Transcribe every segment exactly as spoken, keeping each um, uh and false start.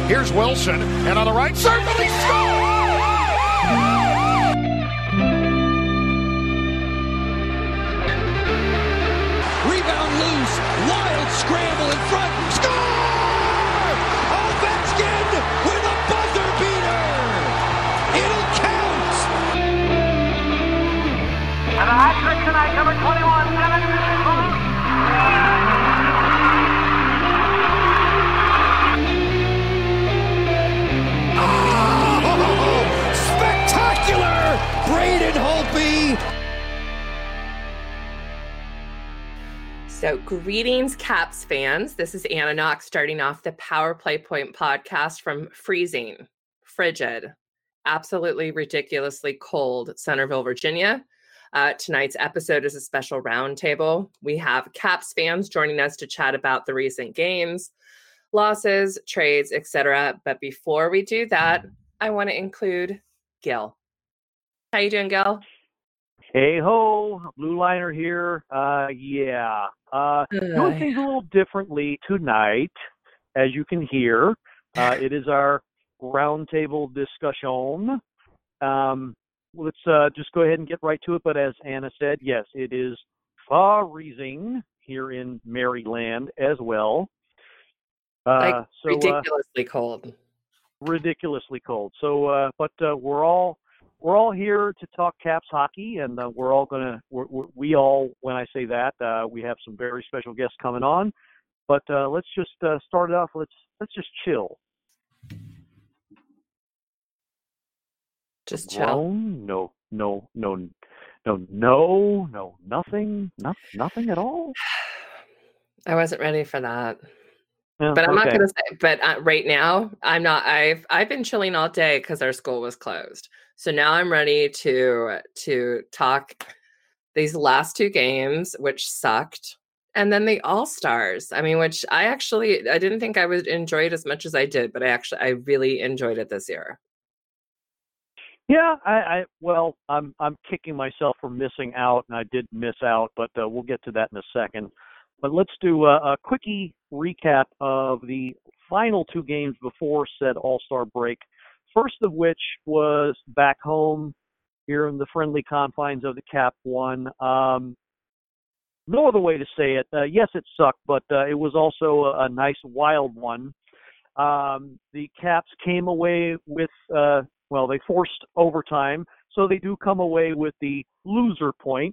Here's Wilson, and on the right circle, he scores! Rebound loose, wild scramble in front, score! Ovechkin with a buzzer beater! It'll count! And a hat trick tonight, number twenty-one, Devin. Spectacular! Braden Holtby! So, greetings, Caps fans. This is Anna Knox starting off the Power Play Point podcast from freezing, frigid, absolutely ridiculously cold Centerville, Virginia. Uh, tonight's episode is a special roundtable. We have Caps fans joining us to chat about the recent games, losses, trades, et cetera. But before we do that, I want to include Gil. How you doing, Gil? Hey ho, Blue Liner here. Uh, yeah, uh, doing things a little differently tonight, as you can hear. Uh, it is our roundtable discussion. Um, let's uh, just go ahead and get right to it. But as Anna said, yes, it is freezing here in Maryland as well. Uh, Like so, ridiculously uh, cold. Ridiculously cold. So, uh, but uh, we're all. We're all here to talk Caps hockey, and uh, we're all gonna. We're, we're, we all, when I say that, uh, we have some very special guests coming on. But uh, let's just uh, start it off. Let's let's just chill. Just chill. No, no, no, no, no, no, no, nothing, not, nothing at all. I wasn't ready for that. Yeah, But I'm okay. not going to say, but uh, right now, I'm not, I've, I've been chilling all day because our school was closed. So now I'm ready to, to talk these last two games, which sucked. And then the All-Stars. I mean, which I actually, I didn't think I would enjoy it as much as I did, but I actually, I really enjoyed it this year. Yeah, I, I well, I'm I'm kicking myself for missing out, and I did miss out, but uh, we'll get to that in a second. But let's do a, a quickie recap of the final two games before said All-Star break. First of which was back home here in the friendly confines of the Cap One. Um, no other way to say it. Uh, yes, it sucked, but uh, it was also a, a nice wild one. Um, the Caps came away with, uh, well, they forced overtime, so they do come away with the loser point.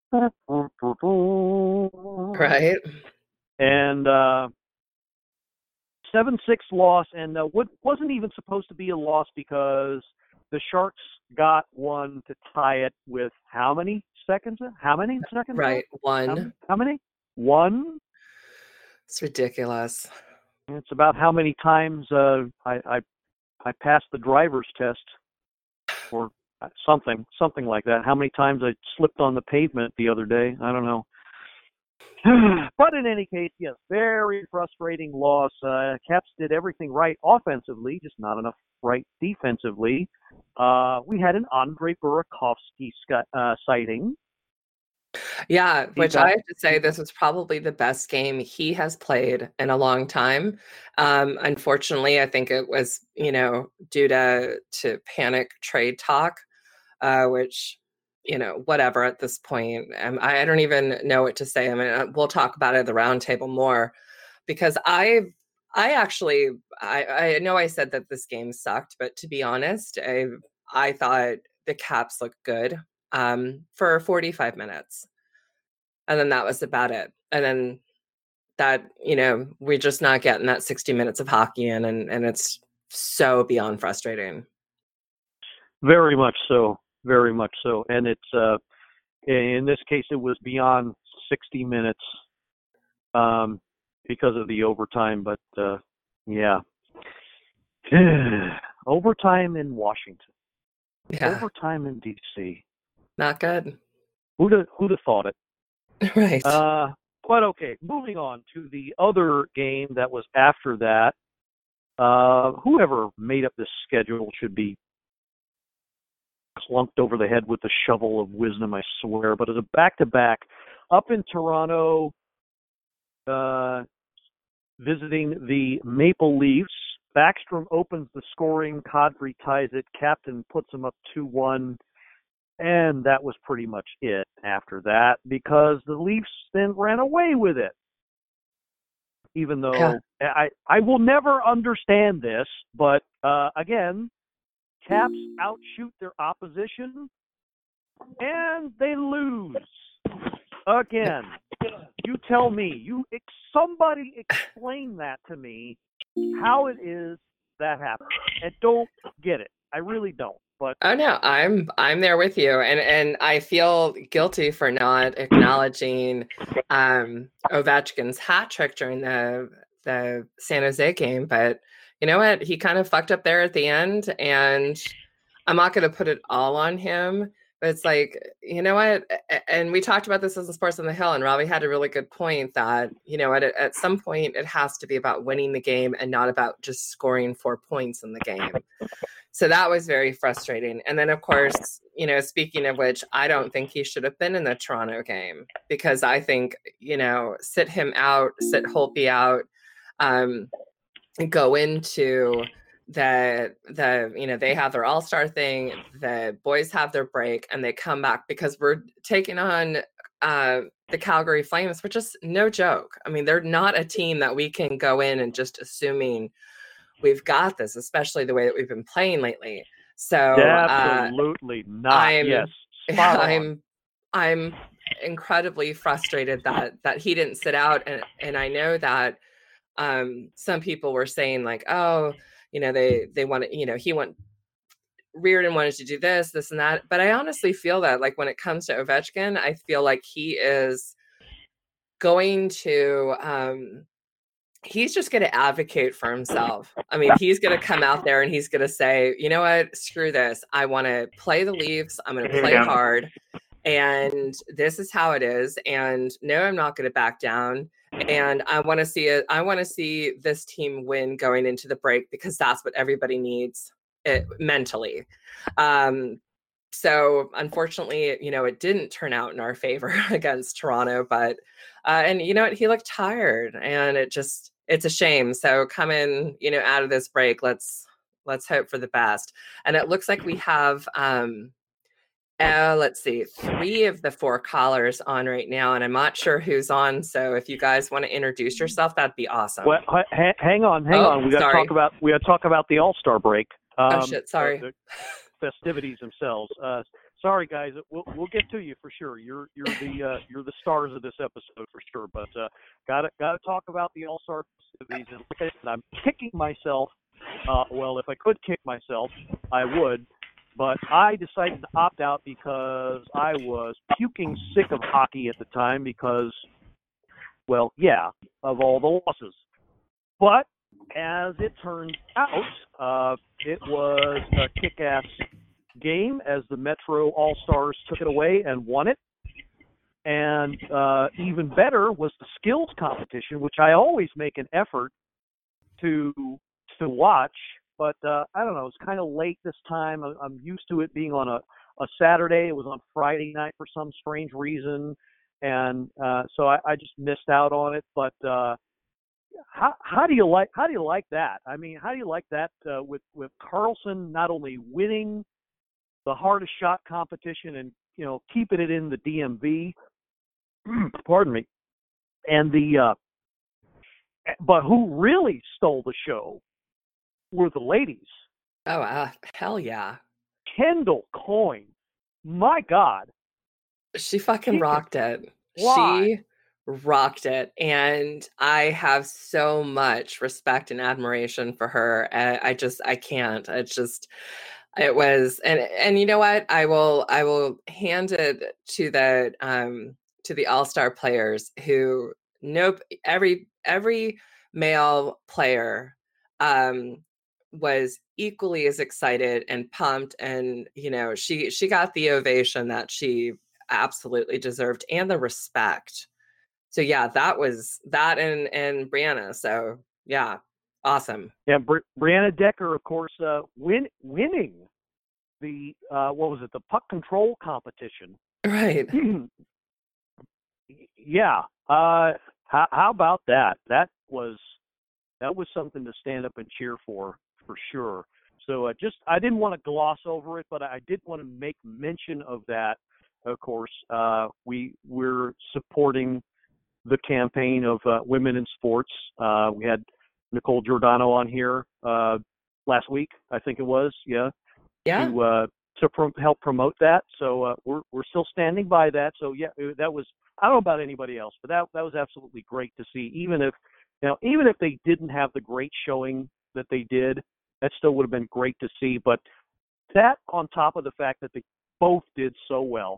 Right. And uh, seven six loss, and uh, what wasn't even supposed to be a loss because the Sharks got one to tie it with how many seconds? How many seconds? Right. One. How, how many? One? It's ridiculous. It's about how many times uh, I, I I passed the driver's test or something, something like that. How many times I slipped on the pavement the other day? I don't know. But in any case, yes, very frustrating loss. Uh, Caps did everything right offensively, just not enough right defensively. Uh, we had an Andre Burakovsky uh, sighting. Yeah, which got- I have to say, this was probably the best game he has played in a long time. Um, unfortunately, I think it was, you know, due to, to panic trade talk, uh, which, you know, whatever at this point. Um, I don't even know what to say. I mean, we'll talk about it at the roundtable more because I, I actually, I, I know I said that this game sucked, but to be honest, I, I thought the Caps looked good um, for forty-five minutes. And then that was about it. And then that, you know, we're just not getting that sixty minutes of hockey in, and, and it's so beyond frustrating. Very much so. Very much so. And it's, uh, in this case, it was beyond sixty minutes um, because of the overtime. But, uh, yeah. Overtime in Washington. Yeah. Overtime in D C. Not good. Who'd have, who'd have thought it? Right. Uh, but okay, moving on to the other game that was after that. Uh, whoever made up this schedule should be clunked over the head with a shovel of wisdom, I swear. But as a back-to-back, up in Toronto, uh, visiting the Maple Leafs, Backstrom opens the scoring. Kadri ties it. Captain puts them up two one. And that was pretty much it after that because the Leafs then ran away with it. Even though yeah. I, I will never understand this, but uh, again, Caps outshoot their opposition and they lose again. You tell me, you somebody explain that to me, how it is that happened. And don't get it. I really don't. But oh no, I'm I'm there with you, and and I feel guilty for not acknowledging um, Ovechkin's hat trick during the the San Jose game. But you know what? He kind of fucked up there at the end, and I'm not going to put it all on him. But it's like, you know what? And we talked about this as in Sports on the Hill, and Robbie had a really good point that, you know, at at some point it has to be about winning the game and not about just scoring four points in the game. So that was very frustrating. And then, of course, you know, speaking of which, I don't think he should have been in the Toronto game because I think, you know, sit him out, sit Holtby out, um, and go into the, the, you know, they have their all-star thing, the boys have their break, and they come back because we're taking on uh, the Calgary Flames, which is no joke. I mean, they're not a team that we can go in and just assuming we've got this, especially the way that we've been playing lately. So absolutely uh, not. I'm, yes, I'm, I'm incredibly frustrated that that he didn't sit out, and and I know that um, some people were saying like, oh, you know, they they want to, you know, he went. Reardon wanted to do this, this, and that, but I honestly feel that like when it comes to Ovechkin, I feel like he is going to. Um, He's just going to advocate for himself. I mean, he's going to come out there and he's going to say, you know what, screw this. I want to play the Leafs. I'm going to play yeah. hard. And this is how it is. And no, I'm not going to back down. And I want to see it. I want to see this team win going into the break because that's what everybody needs it, mentally. Um, so unfortunately, you know, it didn't turn out in our favor against Toronto, but, uh, and you know what, he looked tired and it just, it's a shame. So coming, you know, out of this break, let's, let's hope for the best. And it looks like we have, um, uh, let's see, three of the four callers on right now, and I'm not sure who's on. So if you guys want to introduce yourself, that'd be awesome. Well, ha- hang on, hang oh, on. We got to talk about, we got to talk about the All-Star break. Um, oh shit, sorry. The festivities themselves. Uh, sorry guys, we'll we'll get to you for sure. You're you're the uh, you're the stars of this episode for sure. But uh, gotta gotta talk about the All-Star festivities. And like I said, I'm kicking myself. Uh, well, if I could kick myself, I would. But I decided to opt out because I was puking sick of hockey at the time because, well, yeah, of all the losses. But as it turned out, uh, it was a kick-ass game as the Metro All-Stars took it away and won it. And uh, even better was the skills competition, which I always make an effort to to watch. But uh, I don't know, it's kind of late this time. I'm used to it being on a, a Saturday. It was on Friday night for some strange reason. And uh, so I, I just missed out on it. But uh, how how do you like how do you like that? I mean, how do you like that uh, with with Carlson not only winning the hardest shot competition and, you know, keeping it in the D M V, pardon me, and the uh, but who really stole the show were the ladies. Oh, uh, hell yeah. Kendall Coyne, my God, she fucking she rocked it. Why? She rocked it, and I have so much respect and admiration for her. I, I just I can't. It's just it was, and and you know what? I will I will hand it to the um to the All-Star players who nope every every male player um was equally as excited and pumped, and you know she she got the ovation that she absolutely deserved and the respect. So yeah, that was that and and Brianna. So yeah, awesome. Yeah, Bri- Brianna Decker, of course, uh, win winning the uh, what was it, the puck control competition? Right. yeah. Uh, how, how about that? That was that was something to stand up and cheer for, for sure. So uh, just, I didn't want to gloss over it, but I did want to make mention of that. Of course, uh, we, we're supporting the campaign of uh, women in sports. Uh, we had Nicole Giordano on here uh, last week, I think it was, yeah, Yeah. to uh, to pro- help promote that. So uh, we're we're still standing by that. So yeah, that was, I don't know about anybody else, but that that was absolutely great to see. Even if, you know, even if they didn't have the great showing that they did, that still would have been great to see. But that, on top of the fact that they both did so well.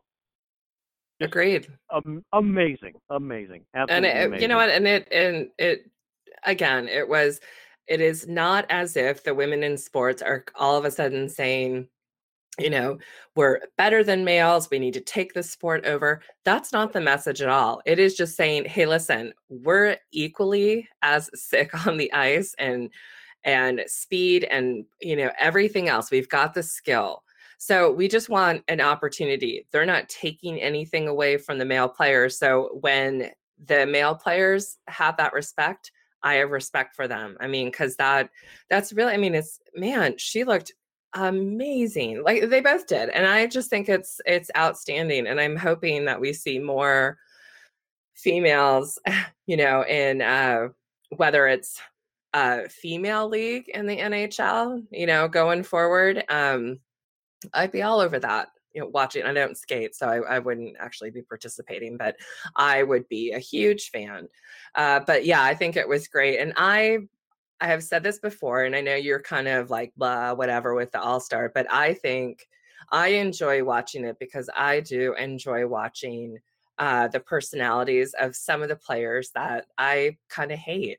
Agreed. Um, amazing, amazing, absolutely And it, amazing. you know what? And it, and it, again, it was, it is not as if the women in sports are all of a sudden saying, you know, we're better than males, we need to take this sport over. That's not the message at all. It is just saying, hey, listen, we're equally as sick on the ice and and speed and, you know, everything else. We've got the skill. So we just want an opportunity. They're not taking anything away from the male players. So when the male players have that respect, I have respect for them. I mean, because that that's really, I mean, it's, man, she looked amazing. Like they both did. And I just think it's it's outstanding. And I'm hoping that we see more females, you know, in uh whether it's a female league in the N H L, you know, going forward. Um, I'd be all over that. You know, watching. I don't skate, so I, I wouldn't actually be participating, but I would be a huge fan. Uh, but yeah, I think it was great. And I I have said this before, and I know you're kind of like blah, whatever with the All-Star, but I think I enjoy watching it because I do enjoy watching uh, the personalities of some of the players that I kind of hate.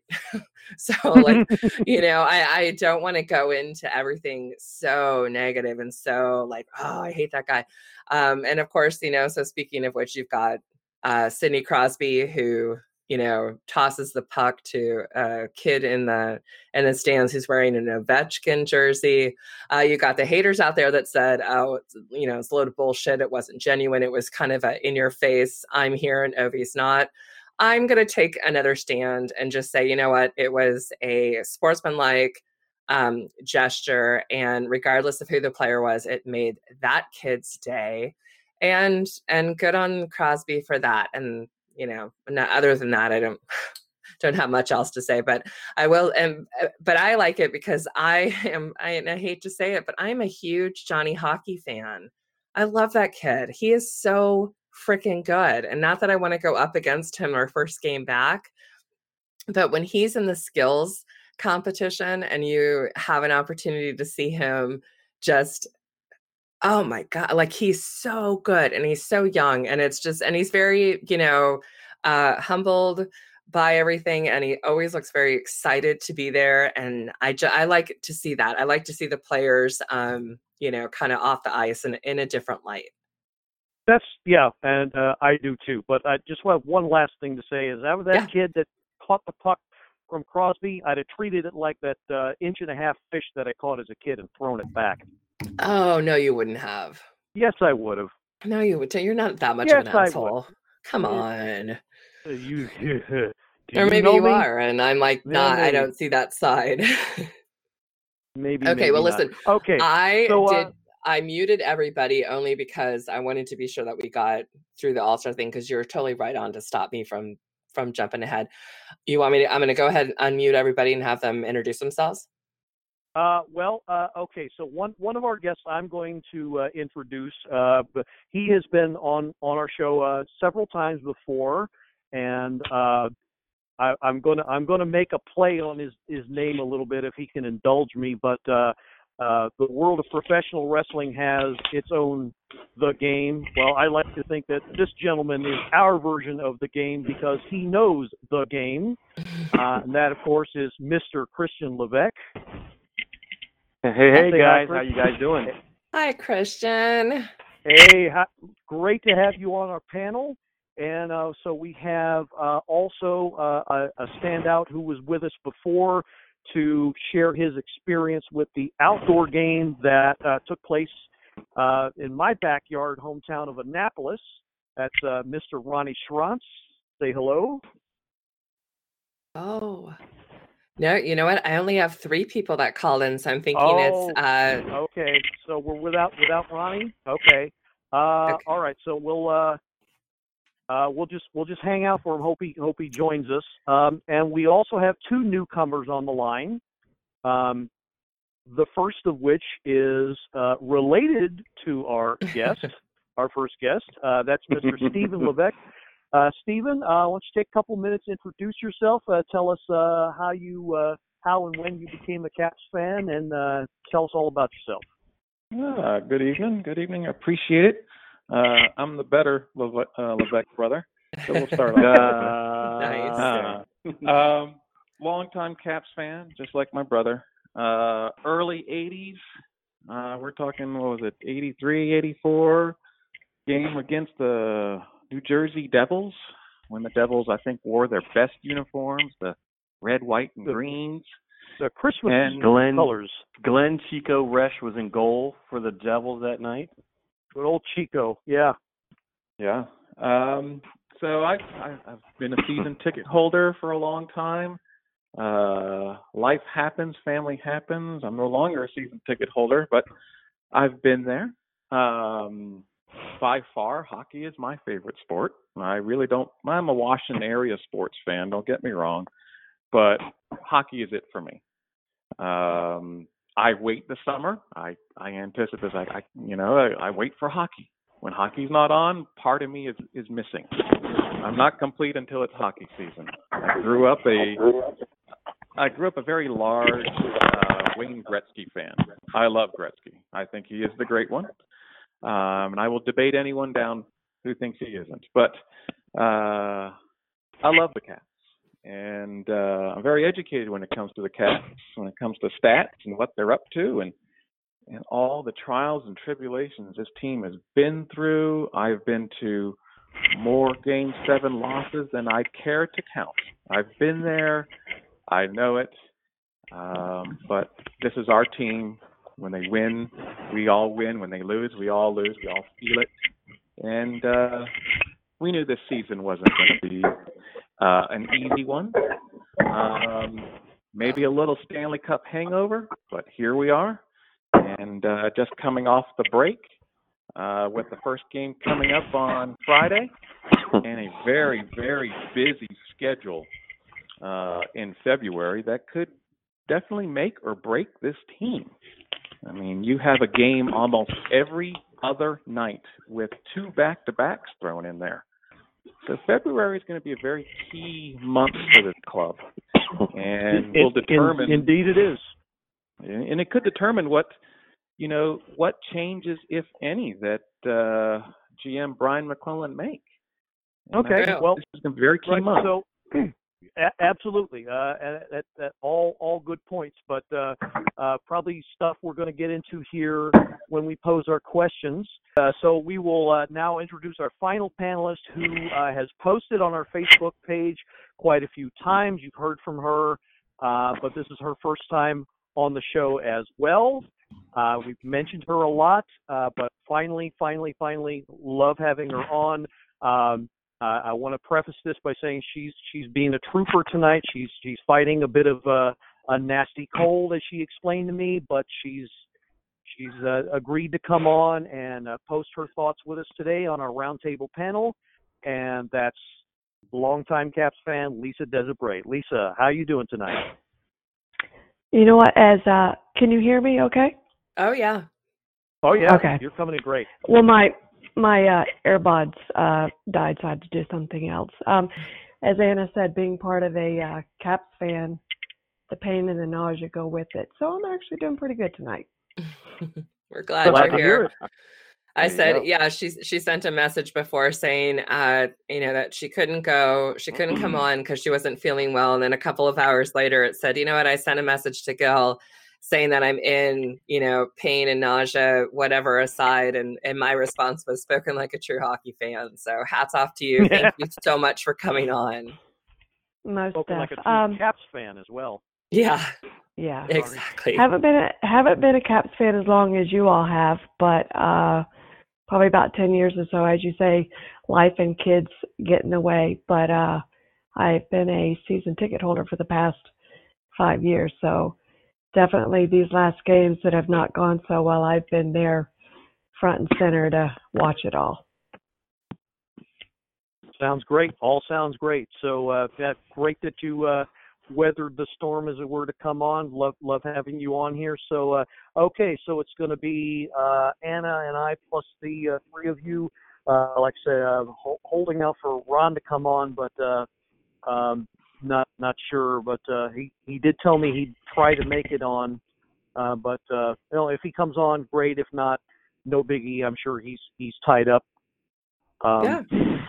So like, you know, I, I don't want to go into everything so negative and so like, oh, I hate that guy. Um, and of course, you know, so speaking of which, you've got uh, Sidney Crosby, who, you know, tosses the puck to a kid in the in the stands who's wearing an Ovechkin jersey. Uh, you got the haters out there that said, oh, it's, you know, it's a load of bullshit. It wasn't genuine. It was kind of a in your face, I'm here and Ovi's not. I'm going to take another stand and just say, you know what? It was a sportsmanlike um, gesture. And regardless of who the player was, it made that kid's day. And and good on Crosby for that. And, you know, not, other than that, I don't don't have much else to say. But I will. And but I like it because I am. I, and I hate to say it, but I'm a huge Johnny Hockey fan. I love that kid. He is so freaking good. And not that I want to go up against him our first game back, but when he's in the skills competition and you have an opportunity to see him just, oh my God, like he's so good and he's so young and it's just, and he's very, you know, uh, humbled by everything. And he always looks very excited to be there. And I, ju- I like to see that. I like to see the players, um, you know, kind of off the ice and in a different light. That's, yeah, and uh, I do too. But I just have one last thing to say is that that Yeah. kid that caught the puck from Crosby, I'd have treated it like that uh, inch and a half fish that I caught as a kid and thrown it back. Oh, no, you wouldn't have. Yes, I would have. No, you would. You're not that much Yes, of an I asshole. would. Come Uh, on. Uh, You, do Or you maybe know you me? are, and I'm like, Yeah, not, I maybe. don't see that side. Maybe. Okay, maybe well, not. listen, Okay. I so, did, uh, I muted everybody only because I wanted to be sure that we got through the All-Star thing, because you're totally right on to stop me from from jumping ahead. You want me to, I'm going to go ahead and unmute everybody and have them introduce themselves? Uh, well, uh, okay. So one one of our guests I'm going to uh, introduce. Uh, but he has been on on our show uh, several times before, and uh, I, I'm going to I'm going to make a play on his his name a little bit if he can indulge me. But uh, uh, the world of professional wrestling has its own The Game. Well, I like to think that this gentleman is our version of The Game because he knows The Game, uh, and that of course is Mister Christian Levesque. Hey, hey Say hi, guys, Chris. how you guys doing? Hi, Christian. Hey, hi, great to have you on our panel. And uh, so we have uh, also uh, a, a standout who was with us before to share his experience with the outdoor game that uh, took place uh, in my backyard hometown of Annapolis. That's uh, Mister Ronnie Schrantz. Say hello. Oh, No, you know what? I only have three people that called in, so I'm thinking Oh, it's uh okay. So we're without without Ronnie. Okay. Uh, okay. all right. So we'll uh, uh, we'll just we'll just hang out for him. Hope he hope he joins us. Um, and we also have two newcomers on the line. Um, the first of which is uh, related to our guest, our first guest. Uh, that's Mister Stephen Levesque. Uh, Stephen, uh, why don't you take a couple minutes, introduce yourself, uh, tell us uh, how you, uh, how and when you became a Caps fan, and uh, tell us all about yourself. Uh, good evening. Good evening. I appreciate it. Uh, I'm the better Leve- uh, Levesque brother, so we'll start off. Nice. Uh, um, longtime Caps fan, just like my brother. Uh, early eighties. Uh, we're talking, what was it, eighty-three, eighty-four, game against the New Jersey Devils, when the Devils, I think, wore their best uniforms, the red, white, and The- greens. The Christmas And Glenn, colors. Glenn Chico Resch was in goal for the Devils that night. Good old Chico, yeah. Yeah. Um, so I, I, I've been a season ticket holder for a long time. Uh, life happens, family happens. I'm no longer a season ticket holder, but I've been there. Um, by far, hockey is my favorite sport. I really don't, I'm a Washington area sports fan, don't get me wrong, but hockey is it for me. Um, I wait the summer. I, I anticipate, I, I you know, I, I wait for hockey. When hockey's not on, part of me is, is missing. I'm not complete until it's hockey season. I grew up a, I grew up a very large uh, Wayne Gretzky fan. I love Gretzky. I think he is the great one. Um, and I will debate anyone down who thinks he isn't. But uh, I love the Caps. And uh, I'm very educated when it comes to the Caps, when it comes to stats and what they're up to and, and all the trials and tribulations this team has been through. I've been to more Game seven losses than I care to count. I've been there. I know it. Um, but this is our team. When they win, we all win. When they lose, we all lose. We all feel it. And uh, we knew this season wasn't going to be uh, an easy one. Um, maybe a little Stanley Cup hangover, but here we are. And uh, just coming off the break uh, with the first game coming up on Friday and a very, very busy schedule uh, in February that could definitely make or break this team. I mean, you have a game almost every other night with two back-to-backs thrown in there. So February is going to be a very key month for this club, and It- will determine. in- indeed, it is. And it could determine what, you know, what changes, if any, that uh, G M Brian McClellan make. And Okay, that's- well, this is a very key right, month. so a- absolutely, uh, that, that all all good points, but uh, uh, probably stuff we're going to get into here when we pose our questions. Uh, so we will uh, now introduce our final panelist, who uh, has posted on our Facebook page quite a few times. You've heard from her, uh, but this is her first time on the show as well. Uh, we've mentioned her a lot, uh, but finally, finally, finally, love having her on. Um, Uh, I want to preface this by saying she's she's being a trooper tonight. She's she's fighting a bit of uh, a nasty cold, as she explained to me, but she's she's uh, agreed to come on and uh, post her thoughts with us today on our roundtable panel, and that's longtime Caps fan Lisa Desibray. Lisa, how you doing tonight? You know what? As uh, can you hear me? Okay. Oh yeah. Oh yeah, Okay. You're coming in great. Well, my my uh, earbuds uh, died, so I had to do something else. Um, as Anna said, being part of a uh, Caps fan, the pain and the nausea go with it. So I'm actually doing pretty good tonight. We're glad, Glad you're to here. hear it. I There you said, go. yeah, she she sent a message before saying, uh, you know, that she couldn't go, she couldn't come on because she wasn't feeling well. And then a couple of hours later, it said, you know what, I sent a message to Gil saying that I'm in, you know, pain and nausea, whatever aside. And, and my response was, spoken like a true hockey fan. So hats off to you. Thank you so much for coming on. Most Spoken like a def. true Um, Caps fan as well. Yeah, yeah. exactly. Haven't been a, haven't been a Caps fan as long as you all have, but uh, probably about ten years or so. As you say, life and kids get in the way. But uh, I've been a season ticket holder for the past five years. So definitely these last games that have not gone so well, I've been there front and center to watch it all. Sounds great. All sounds great. So uh, that's great that you uh, weathered the storm, as it were, to come on. Love love having you on here. So uh, okay, so it's going to be uh, Anna and I plus the uh, three of you. Uh, like I said, uh, ho- holding out for Ron to come on, but uh, um, not not sure. But uh, he he did tell me he'd try to make it on. Uh, but uh, you know, if he comes on, great. If not, no biggie. I'm sure he's he's tied up. Um, Yeah.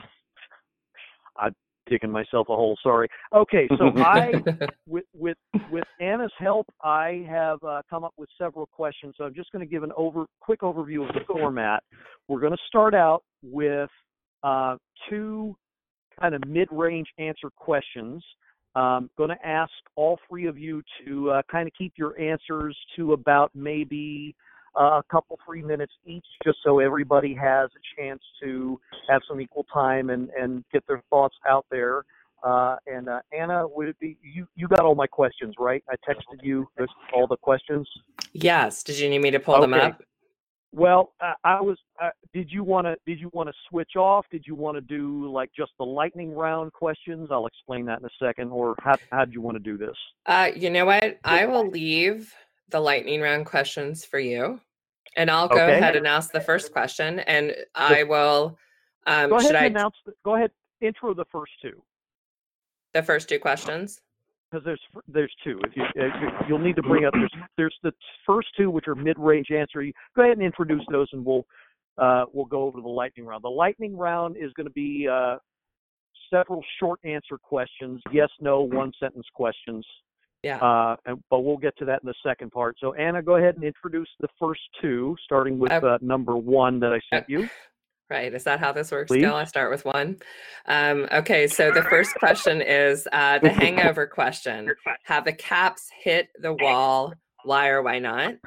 I'm digging myself a hole. Sorry. Okay, so I, with with with Anna's help, I have uh, come up with several questions. So I'm just going to give an over quick overview of the format. We're going to start out with uh, two kind of mid-range answer questions. I'm going to ask all three of you to uh, kind of keep your answers to about maybe Uh, a couple, three minutes each, just so everybody has a chance to have some equal time and, and get their thoughts out there. Uh, and uh, Anna, would it be you? You got all my questions, right? I texted you this, all the questions. Yes. Did you need me to pull Okay. them up? Well, uh, I was. Uh, did you want to? Did you want to switch off? Did you want to do like just the lightning round questions? I'll explain that in a second. Or how how do you want to do this? Uh, you know what? I will leave the lightning round questions for you, and I'll go Okay. ahead and ask the first question, and I will. Um, Go ahead should and I announce. The, go ahead. Intro the first two. the first two questions? Because there's there's two. If you if you'll need to bring up there's there's the first two, which are mid-range answer. You go ahead and introduce those, and we'll uh, we'll go over to the lightning round. The lightning round is going to be uh, several short answer questions, yes, no, one sentence questions. Yeah. Uh, and, but we'll get to that in the second part. So Anna, go ahead and introduce the first two, starting with Okay. uh, number one that I sent you. Right. Is that how this works, Please. Gil? I start with one. Um, okay. So the first question is uh, the hangover question. Have the Caps hit the wall? Why or why not?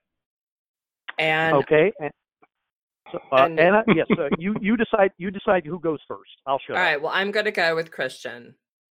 And Okay. And, so, uh, and- Anna, yes, uh, you you decide you decide who goes first. I'll shut all up. right. Well, I'm going to go with Christian.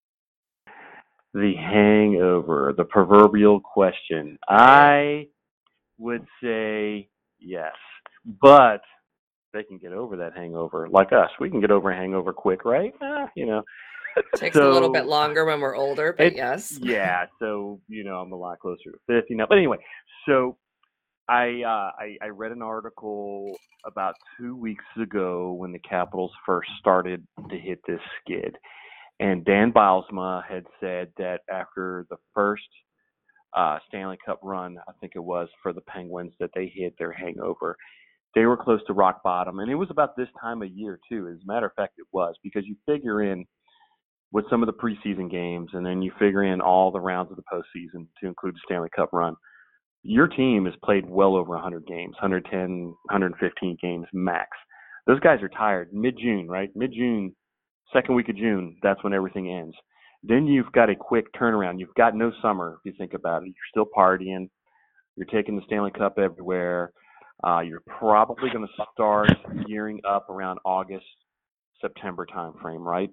The hangover, the proverbial question. I would say yes, but they can get over that hangover. Like us, we can get over a hangover quick, right? Eh, you know, Takes so, a little bit longer when we're older, but it, yes. Yeah, so you know, I'm a lot closer to fifty now. But anyway, so I, uh, I I read an article about two weeks ago when the Capitals first started to hit this skid. And Dan Bylsma had said that after the first uh, Stanley Cup run, I think it was, for the Penguins, that they hit their hangover. They were close to rock bottom. And it was about this time of year, too. As a matter of fact, it was, because you figure in with some of the preseason games, and then you figure in all the rounds of the postseason to include the Stanley Cup run. Your team has played well over one hundred games, one hundred ten, one hundred fifteen games max. Those guys are tired mid-June, right? Mid-June. Second week of June, that's when everything ends. Then you've got a quick turnaround. You've got no summer, if you think about it. You're still partying. You're taking the Stanley Cup everywhere. Uh, you're probably going to start gearing up around August, September timeframe, right?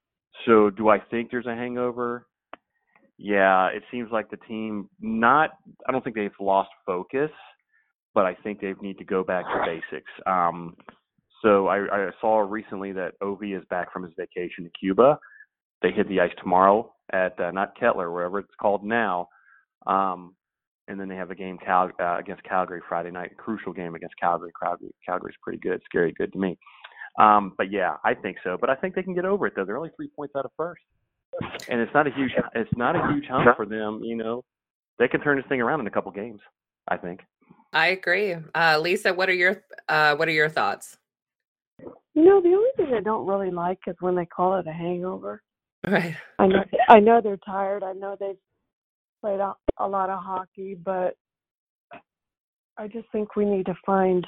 So do I think there's a hangover? Yeah, it seems like the team not – I don't think they've lost focus, but I think they need to go back to basics. Um So I, I saw recently that Ovi is back from his vacation to Cuba. They hit the ice tomorrow at uh, not Kettler, wherever it's called now, um, and then they have a game Cal- uh, against Calgary Friday night, a crucial game against Calgary. Calgary. Calgary's pretty good, scary good to me. Um, but yeah, I think so. But I think they can get over it though. They're only three points out of first, and it's not a huge it's not a huge hump for them. You know, they can turn this thing around in a couple games. I think. I agree. Uh, Lisa, what are your uh, what are your thoughts? You know, the only thing I don't really like is when they call it a hangover. Right. I know, I know they're tired. I know they've played a, a lot of hockey, but I just think we need to find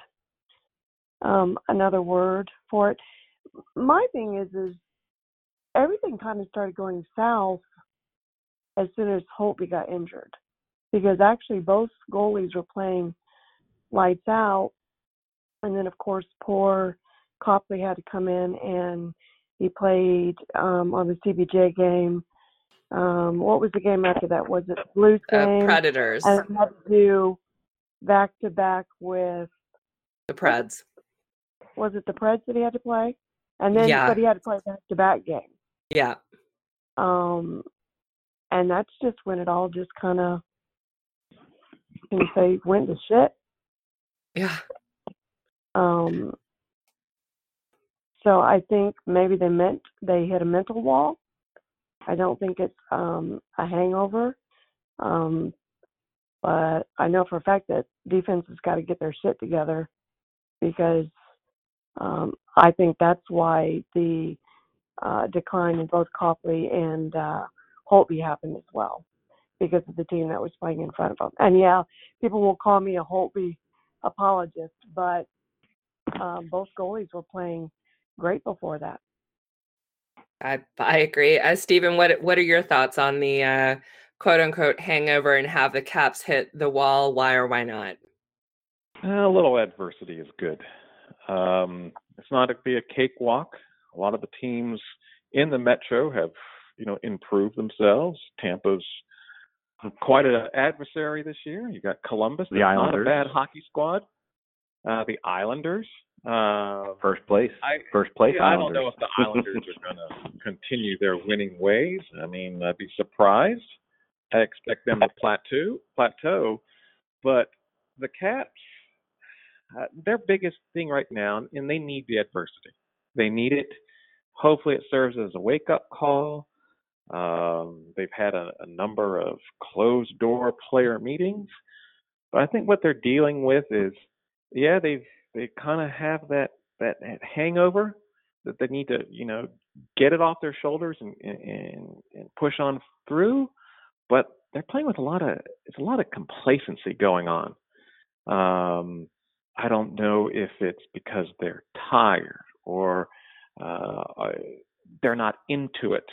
um, another word for it. My thing is, is everything kind of started going south as soon as Holtby got injured, because actually both goalies were playing lights out, and then of course poor Copley had to come in and he played um, on the C B J game, Um, what was the game after that? Was it Blues Uh, game? Predators, And it had to do back to back with the Preds. was it the Preds that he had to play? And then Yeah. but he had to play back to back games. Yeah. Um, and that's just when it all just kind of, can you say, went to shit. Yeah. Um, so I think maybe they meant they hit a mental wall. I don't think it's um, a hangover. Um, but I know for a fact that defense has got to get their shit together, because um, I think that's why the uh, decline in both Copley and uh, Holtby happened as well, because of the team that was playing in front of them. And yeah, people will call me a Holtby apologist, but um, both goalies were playing great before that. I I agree. Uh, Stephen, what what are your thoughts on the uh, quote unquote hangover and have the Caps hit the wall? Why or why not? A little adversity is good. Um, it's not to be a cakewalk. A lot of the teams in the Metro have, you know, improved themselves. Tampa's quite an adversary this year. You got Columbus, The Islanders, not a bad hockey squad. Uh, the Islanders, uh, first place, I, first place. Yeah, I Islanders. don't know if the Islanders are going to continue their winning ways. I mean, I'd be surprised. I expect them to plateau, plateau. But the Caps, uh, their biggest thing right now, and they need the adversity. They need it. Hopefully, it serves as a wake-up call. Um, they've had a, a number of closed-door player meetings, but I think what they're dealing with is, yeah, they've they kind of have that, that hangover that they need to, you know, get it off their shoulders and, and and push on through. But they're playing with a lot of it's a lot of complacency going on. Um, I don't know if it's because they're tired or uh, they're not into it.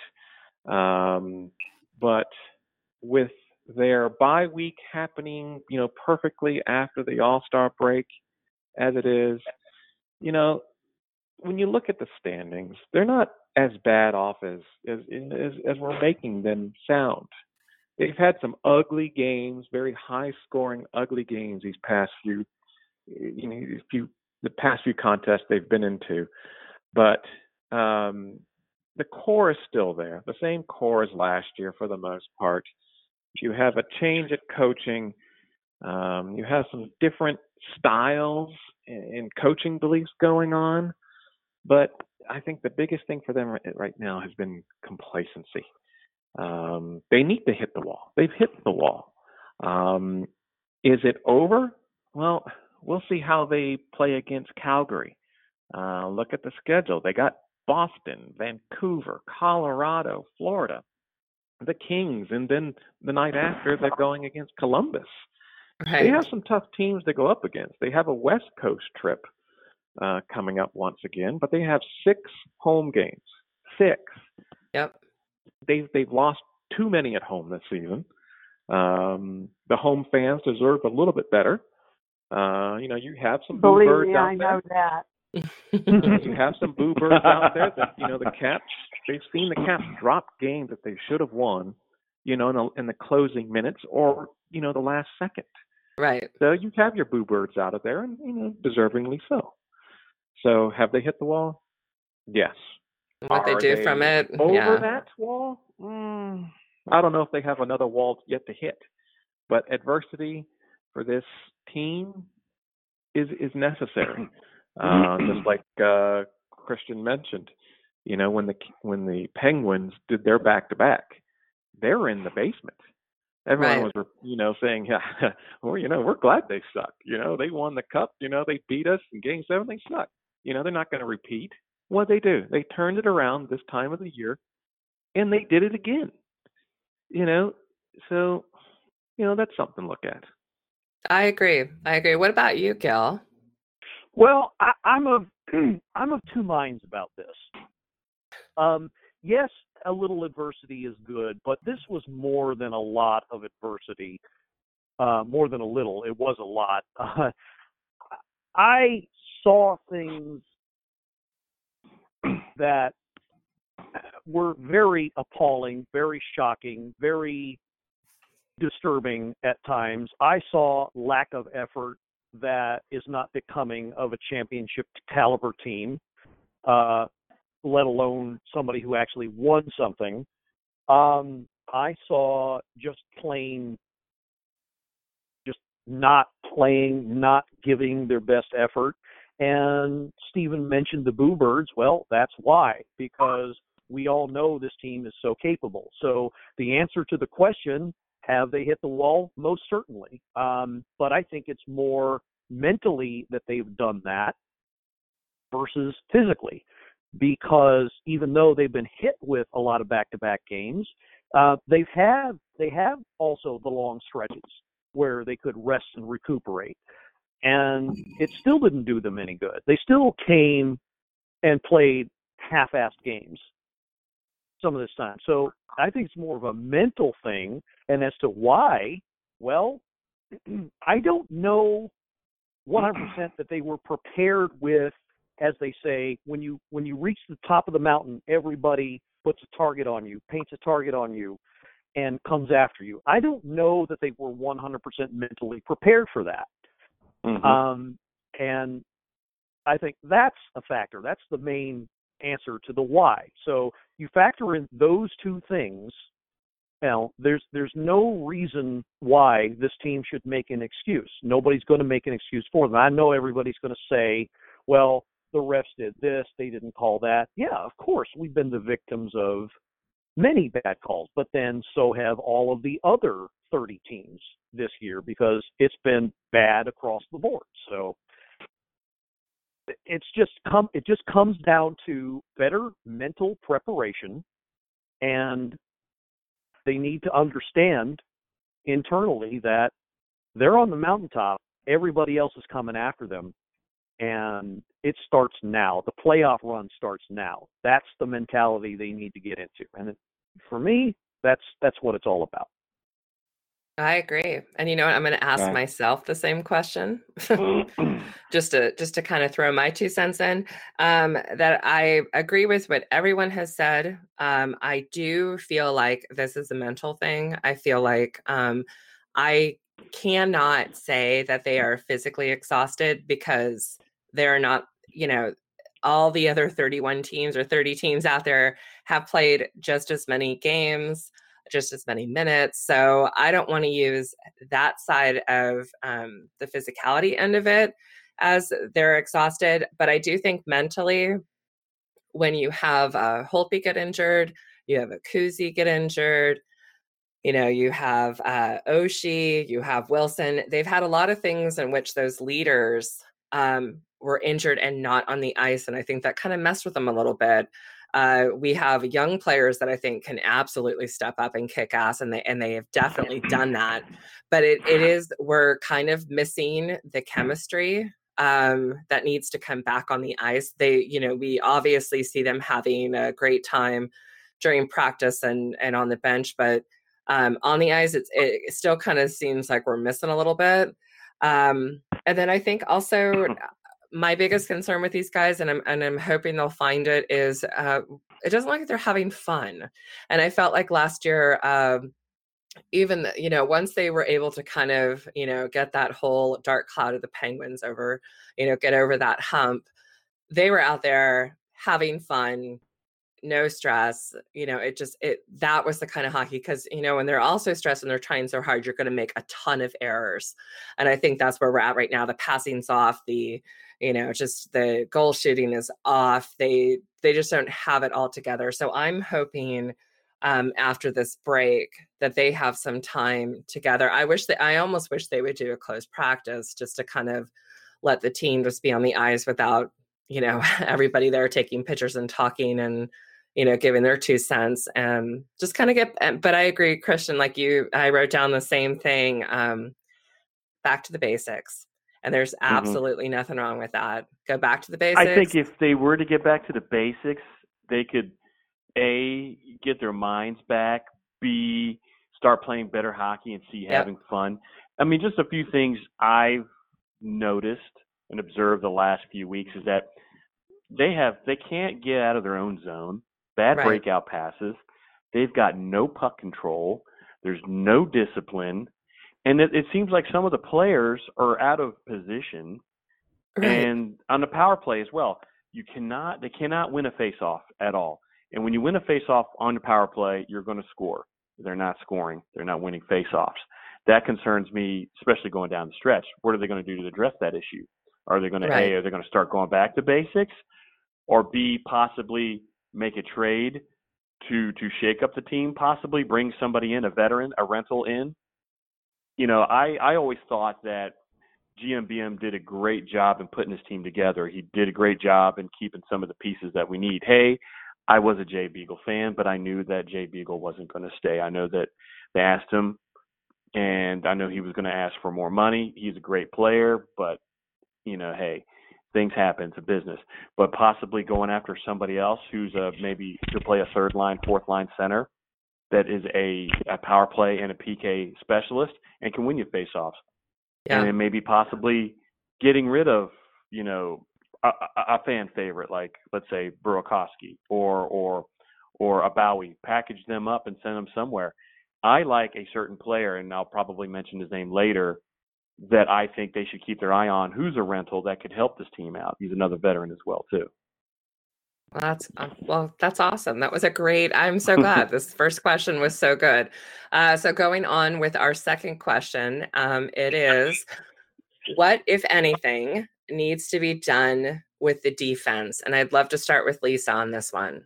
Um, but with their bye week happening, you know, perfectly after the All-Star break, as it is, you know, when you look at the standings, they're not as bad off as as as, as we're making them sound. They've had some ugly games, very high-scoring, ugly games these past few, you know, these few the past few contests they've been into, but um, the core is still there, the same core as last year for the most part. You have a change at coaching. Um, you have some different styles and coaching beliefs going on, but I think the biggest thing for them right now has been complacency. Um, they need to hit the wall. They've hit the wall. Um, is it over? Well, we'll see how they play against Calgary. Uh, look at the schedule. They got Boston, Vancouver, Colorado, Florida, the Kings, and then the night after they're going against Columbus. Right. They have some tough teams to go up against. They have a West Coast trip uh, coming up once again, but they have six home games. Six. Yep. They've they've lost too many at home this season. Um, the home fans deserve a little bit better. Uh, you know, you have some boo Believe birds me, out I there. know that. You have some boo birds out there that, you know, the Caps, they've seen the Caps drop games that they should have won, you know, in the, in the closing minutes or, you know, the last second. Right. So you have your boo birds out of there, and, you know, deservingly so. So have they hit the wall? Yes. What they Are do they from it, over yeah. that wall? Mm, I don't know if they have another wall yet to hit. But adversity for this team is is necessary. Uh, just like uh, Christian mentioned, you know, when the when the Penguins did their back to back, they were in the basement. Everyone Right. was, you know, saying, yeah, well, you know, we're glad they suck. You know, they won the cup. You know, they beat us in Game Seven. They suck. You know, they're not going to repeat. What they do? They turned it around this time of the year, and they did it again. You know, so you know that's something to look at. I agree. I agree. What about you, Gil? Well, I, I'm of I'm of two minds about this. Um, yes, a little adversity is good, but this was more than a lot of adversity. Uh, more than a little, it was a lot. Uh, I saw things that were very appalling, very shocking, very disturbing at times. I saw lack of effort that is not becoming of a championship caliber team, uh, let alone somebody who actually won something. Um, I saw just plain, just not playing, not giving their best effort. And Stephen mentioned the Boo Birds. Well, that's why, because we all know this team is so capable. So the answer to the question, have they hit the wall? Most certainly. Um, but I think it's more mentally that they've done that versus physically, because even though they've been hit with a lot of back-to-back games, uh, they've had, they have also the long stretches where they could rest and recuperate. And it still didn't do them any good. They still came and played half-assed games some of this time. So I think it's more of a mental thing. And as to why, well, I don't know one hundred percent that they were prepared with, as they say, when you when you reach the top of the mountain, everybody puts a target on you, paints a target on you, and comes after you. I don't know that they were one hundred percent mentally prepared for that. Mm-hmm. Um, and I think that's a factor. That's the main answer to the why. So you factor in those two things. Now, there's there's no reason why this team should make an excuse. Nobody's going to make an excuse for them. I know everybody's going to say, well, the refs did this, they didn't call that. Yeah, of course, we've been the victims of many bad calls, but then so have all of the other thirty teams this year, because it's been bad across the board. So it's just come it just comes down to better mental preparation, and they need to understand internally that they're on the mountaintop, everybody else is coming after them, and it starts now. The playoff run starts now. That's the mentality they need to get into. And it, for me, that's that's what it's all about. I agree. And you know what? I'm going to ask Right. myself the same question, just to just to kind of throw my two cents in. Um, that I agree with what everyone has said. Um, I do feel like this is a mental thing. I feel like um, I cannot say that they are physically exhausted, because they're not, you know, all the other thirty-one teams or thirty teams out there have played just as many games, just as many minutes. So I don't want to use that side of um, the physicality end of it as they're exhausted. But I do think mentally, when you have uh, Holtby get injured, you have a Kuzi get injured, you know, you have uh, Oshie, you have Wilson. They've had a lot of things in which those leaders um, were injured and not on the ice. And I think that kind of messed with them a little bit. Uh, we have young players that I think can absolutely step up and kick ass, and they and they have definitely done that. But it it is we're kind of missing the chemistry um, that needs to come back on the ice. They, you know, we obviously see them having a great time during practice and and on the bench, but um, on the ice, it's, it still kind of seems like we're missing a little bit. Um, and then I think also, my biggest concern with these guys, and I'm and I'm hoping they'll find it, is uh, it doesn't look like they're having fun. And I felt like last year, um, even, you know, once they were able to kind of, you know, get that whole dark cloud of the Penguins over, you know, get over that hump, they were out there having fun, no stress. You know, it just, it, that was the kind of hockey, because, you know, when they're also stressed and they're trying so hard, you're going to make a ton of errors. And I think that's where we're at right now. The passing's off, the, you know, just the goal shooting is off. They, they just don't have it all together. So I'm hoping um, after this break that they have some time together. I wish that, I almost wish they would do a close practice just to kind of let the team just be on the ice without, you know, everybody there taking pictures and talking and, you know, giving their two cents, and just kind of get, but I agree, Christian, like you, I wrote down the same thing, um, back to the basics. And there's absolutely mm-hmm. nothing wrong with that. Go back to the basics. I think if they were to get back to the basics, they could, A, get their minds back, B, start playing better hockey and C, yep. having fun. I mean, just a few things I've noticed and observed the last few weeks is that they have, they can't get out of their own zone. bad Right. breakout passes. They've got no puck control. There's no discipline. And it, it seems like some of the players are out of position. Right. And on the power play as well, you cannot, they cannot win a face-off at all. And when you win a face-off on the power play, you're going to score. They're not scoring. They're not winning face-offs. That concerns me, especially going down the stretch. What are they going to do to address that issue? Are they going to, Right. A, are they going to start going back to basics? Or B, possibly make a trade to to shake up the team, possibly bring somebody in, a veteran, a rental in? You know, I, I always thought that G M B M did a great job in putting his team together. He did a great job in keeping some of the pieces that we need. Hey, I was a Jay Beagle fan, but I knew that Jay Beagle wasn't going to stay. I know that they asked him, and I know he was going to ask for more money. He's a great player, but, you know, hey, things happen. It's a business. But possibly going after somebody else who's a, maybe to play a third line, fourth line center that is a, a power play and a P K specialist and can win you face-offs. Yeah. And then maybe possibly getting rid of, you know, a, a, a fan favorite like, let's say, Burakovsky or or or a Bowie. Package them up and send them somewhere. I like a certain player, and I'll probably mention his name later, that I think they should keep their eye on, who's a rental that could help this team out. He's another veteran as well, too. Well, that's uh, well, that's awesome. That was a great. I'm so glad this first question was so good. Uh, so going on with our second question, um, it is, what, if anything, needs to be done with the defense? And I'd love to start with Lisa on this one.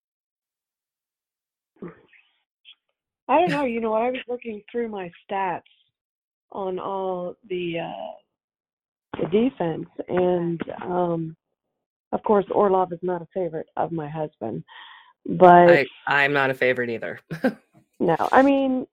I don't know. You know, I was looking through my stats on all the uh, the defense, and um, of course, Orlov is not a favorite of my husband. But I, I'm not a favorite either. no, I mean,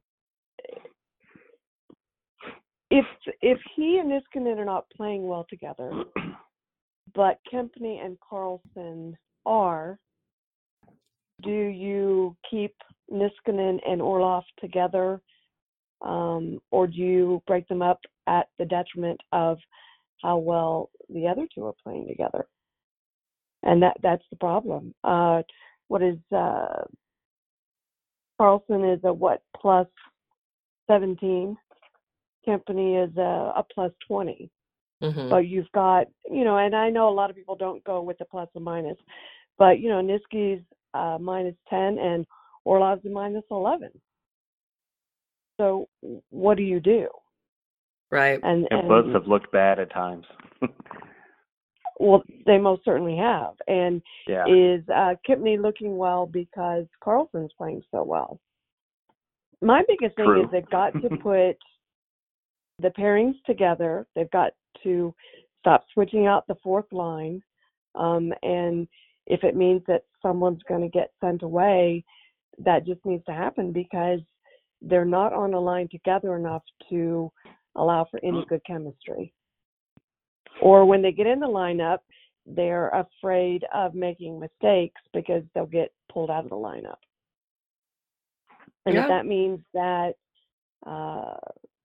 if if he and Niskanen are not playing well together, but Kempny and Carlson are, do you keep Niskanen and Orlov together, um, or do you break them up at the detriment of how well the other two are playing together? And that that's the problem. Uh, what is uh, Carlson is a what plus seventeen? Kempny is a, a plus twenty. Mm-hmm. But you've got, you know, and I know a lot of people don't go with the plus and minus, but, you know, Niski's uh, minus ten and Orlov's a minus eleven. So what do you do? Right. And, And and both have looked bad at times. well, they most certainly have. And Yeah. is uh, Kempny looking well because Carlson's playing so well? My biggest thing True. is they've got to put the pairings together. They've got to stop switching out the fourth line. Um, and if it means that someone's going to get sent away, that just needs to happen because they're not on a line together enough to allow for any good chemistry. Or when they get in the lineup, they're afraid of making mistakes because they'll get pulled out of the lineup. And Yeah. if that means that uh,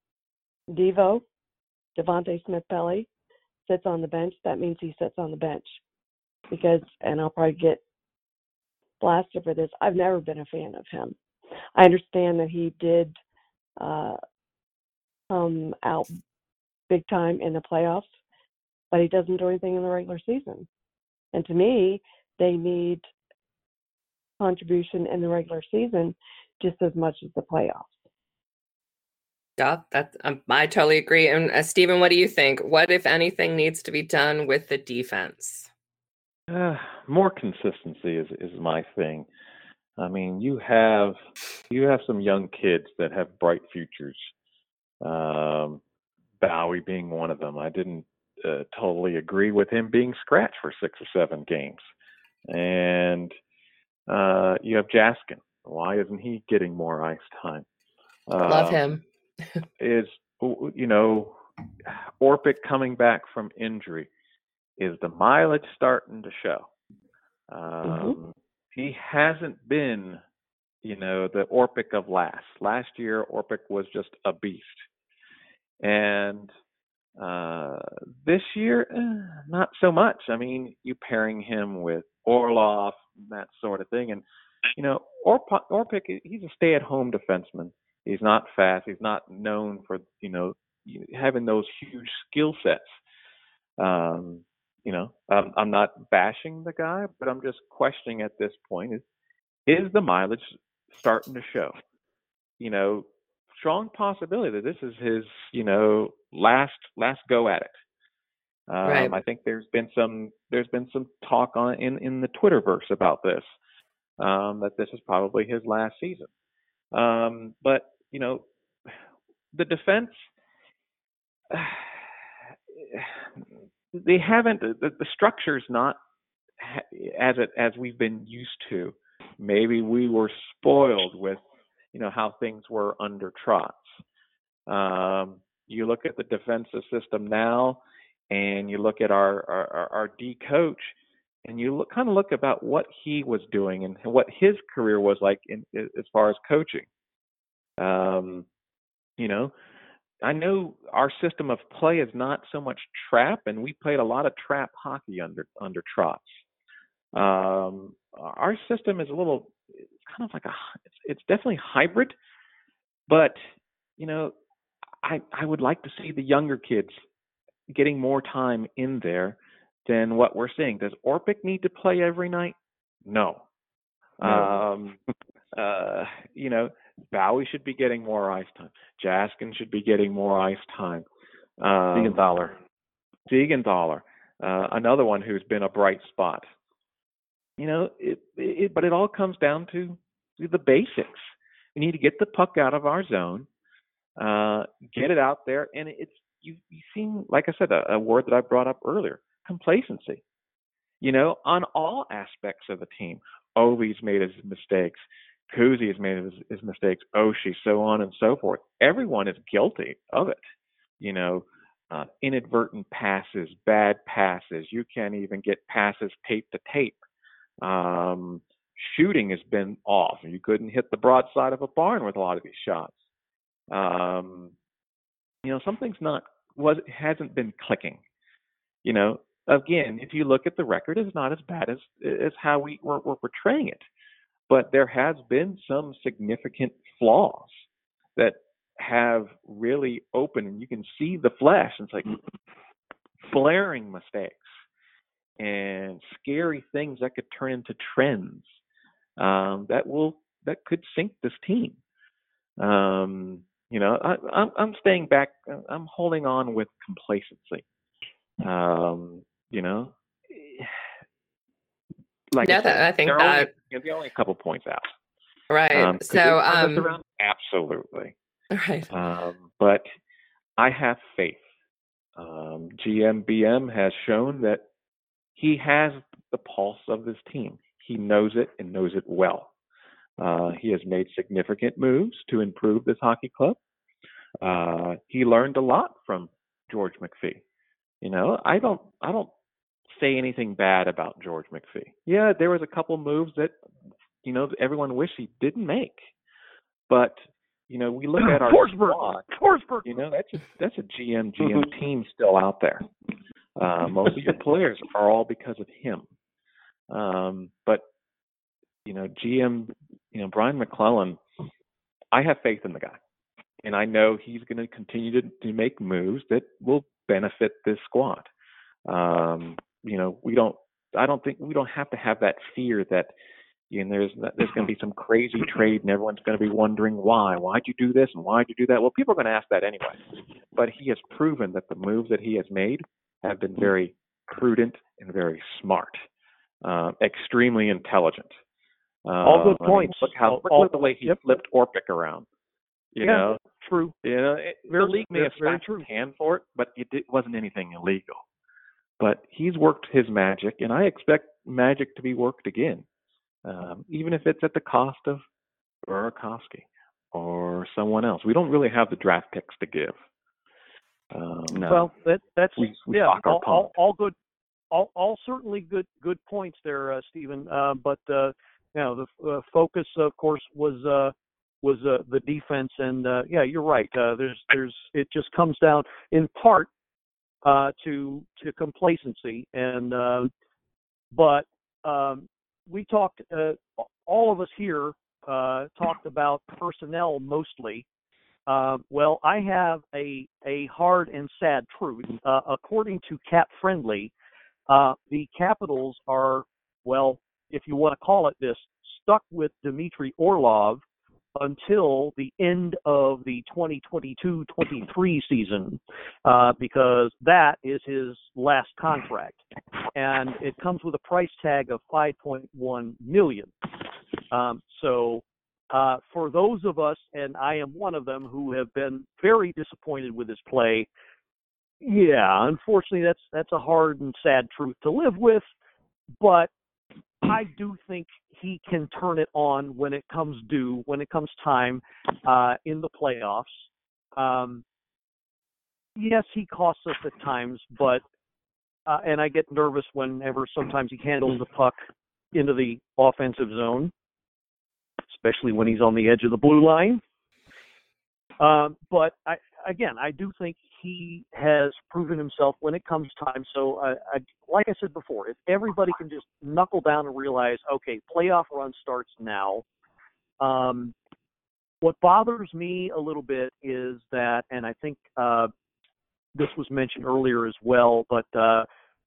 Devo, Devontae Smith-Pelly, sits on the bench, that means he sits on the bench. Because, and I'll probably get blasted for this, I've never been a fan of him. I understand that he did uh, come out big time in the playoffs, but he doesn't do anything in the regular season. And to me, they need contribution in the regular season just as much as the playoffs. Yeah, that um, I totally agree. And uh, Stephen, what do you think? What, if anything, needs to be done with the defense? Uh, more consistency is, is my thing. I mean, you have you have some young kids that have bright futures. Um, Bowie being one of them. I didn't uh, totally agree with him being scratched for six or seven games. And uh, you have Jaskin. Why isn't he getting more ice time? Um, Love him. is, you know, Orpik coming back from injury. Is the mileage starting to show? Um, mm-hmm. He hasn't been, you know, the Orpik of last. Last year, Orpik was just a beast. And uh, this year, eh, not so much. I mean, you pairing him with Orlov, and that sort of thing. And you know, Orp- Orpik, he's a stay-at-home defenseman. He's not fast. He's not known for you know having those huge skill sets. Um, you know, um, I'm not bashing the guy, but I'm just questioning at this point: is is the mileage starting to show? You know, strong possibility that this is his you know last last go at it. Um, Right. I think there's been some there's been some talk on in, in the Twitterverse about this, um, that this is probably his last season. Um, but you know, the defense, they haven't the, the structure's not as it as we've been used to. Maybe we were spoiled with you know how things were under Trotz. Um, you look at the defensive system now, and you look at our our, our D coach, and you look, kind of look about what he was doing and what his career was like in as far as coaching. Um, you know, I know our system of play is not so much trap, and we played a lot of trap hockey under under Trotz. Um, our system is a little, it's kind of like a, it's, it's definitely hybrid, but you know, I I would like to see the younger kids getting more time in there than what we're seeing. Does Orpik need to play every night? No. No. Um, uh, you know, Bowie should be getting more ice time. Jaskin should be getting more ice time. Um, Siegenthaler. Siegenthaler, uh, another one who's been a bright spot. You know, it, it, but it all comes down to the basics. We need to get the puck out of our zone, uh, get it out there, and it's you. You seen, like I said, a, a word that I brought up earlier: complacency. You know, on all aspects of the team. Ovi's made his mistakes. Kuzi has made his, his mistakes. Oshie, so on and so forth. Everyone is guilty of it. You know, uh, inadvertent passes, bad passes. You can't even get passes tape to tape. Um, shooting has been off. You couldn't hit the broadside of a barn with a lot of these shots. Um, you know, something's not was hasn't been clicking. You know, again, if you look at the record, it's not as bad as as how we we're, we're portraying it. But there has been some significant flaws that have really opened, and you can see the flash. It's like blaring mistakes and scary things that could turn into trends um, that will that could sink this team. Um, you know, I, I'm I'm staying back. I'm holding on with complacency. Um, you know, like yeah, I said, that, I think they're that only, you know, they're only a couple points out. right. Um, could so they turn um, this around? Absolutely. right. Um, but I have faith. Um, G M B M has shown that he has the pulse of this team. He knows it and knows it well. Uh, he has made significant moves to improve this hockey club. Uh, he learned a lot from George McPhee. You know, I don't, I don't say anything bad about George McPhee. Yeah, there was a couple moves that, you know, everyone wished he didn't make. But, you know, we look at our Forsberg. squad. Forsberg. You know, that's a, that's a G M G M team still out there. Uh, most of your players are all because of him. Um, but, you know, G M, you know, Brian McClellan, I have faith in the guy. And I know he's going to continue to, to make moves that will benefit this squad. Um, you know, we don't, I don't think we don't have to have that fear that, you know, there's, there's going to be some crazy trade and everyone's going to be wondering why, why'd you do this and why'd you do that? Well, people are going to ask that anyway, but he has proven that the moves that he has made have been very prudent and very smart, uh, extremely intelligent. Uh, All good I mean, points. look how, all, look all, at the way he yep. flipped Orpik around, you yeah, know? True. You know, it, Very, the league may have very slapped true. his hand for it, but it, it wasn't anything illegal. But he's worked his magic, and I expect magic to be worked again, um, even if it's at the cost of Burakovsky or someone else. We don't really have the draft picks to give. Um, no. Well, that, that's we, we yeah, stock our all, pond. all, all good, all, all certainly good, good points there, uh, Stephen. Uh, but uh, you know, the uh, focus, of course, was uh, was uh, the defense, and uh, yeah, you're right. Uh, there's, there's, it just comes down in part uh, to to complacency, and uh, but um, we talked, uh, all of us here uh, talked about personnel mostly. Uh, well, I have a, a hard and sad truth. Uh, according to Cap Friendly, uh, the Capitals are, well, if you want to call it this, stuck with Dmitry Orlov until the end of the twenty twenty-two twenty-three season, uh, because that is his last contract. And it comes with a price tag of five point one million dollars. Um, so uh, for those of us, and I am one of them, who have been very disappointed with his play, yeah, unfortunately, that's that's a hard and sad truth to live with, but I do think he can turn it on when it comes due, when it comes time uh, in the playoffs. Um, yes, he costs us at times, but uh, and I get nervous whenever sometimes he handles the puck into the offensive zone, especially when he's on the edge of the blue line. Um, but I, again, I do think he has proven himself when it comes time. So, I, I, like I said before, if everybody can just knuckle down and realize, okay, playoff run starts now. Um, what bothers me a little bit is that, and I think uh, this was mentioned earlier as well, but uh,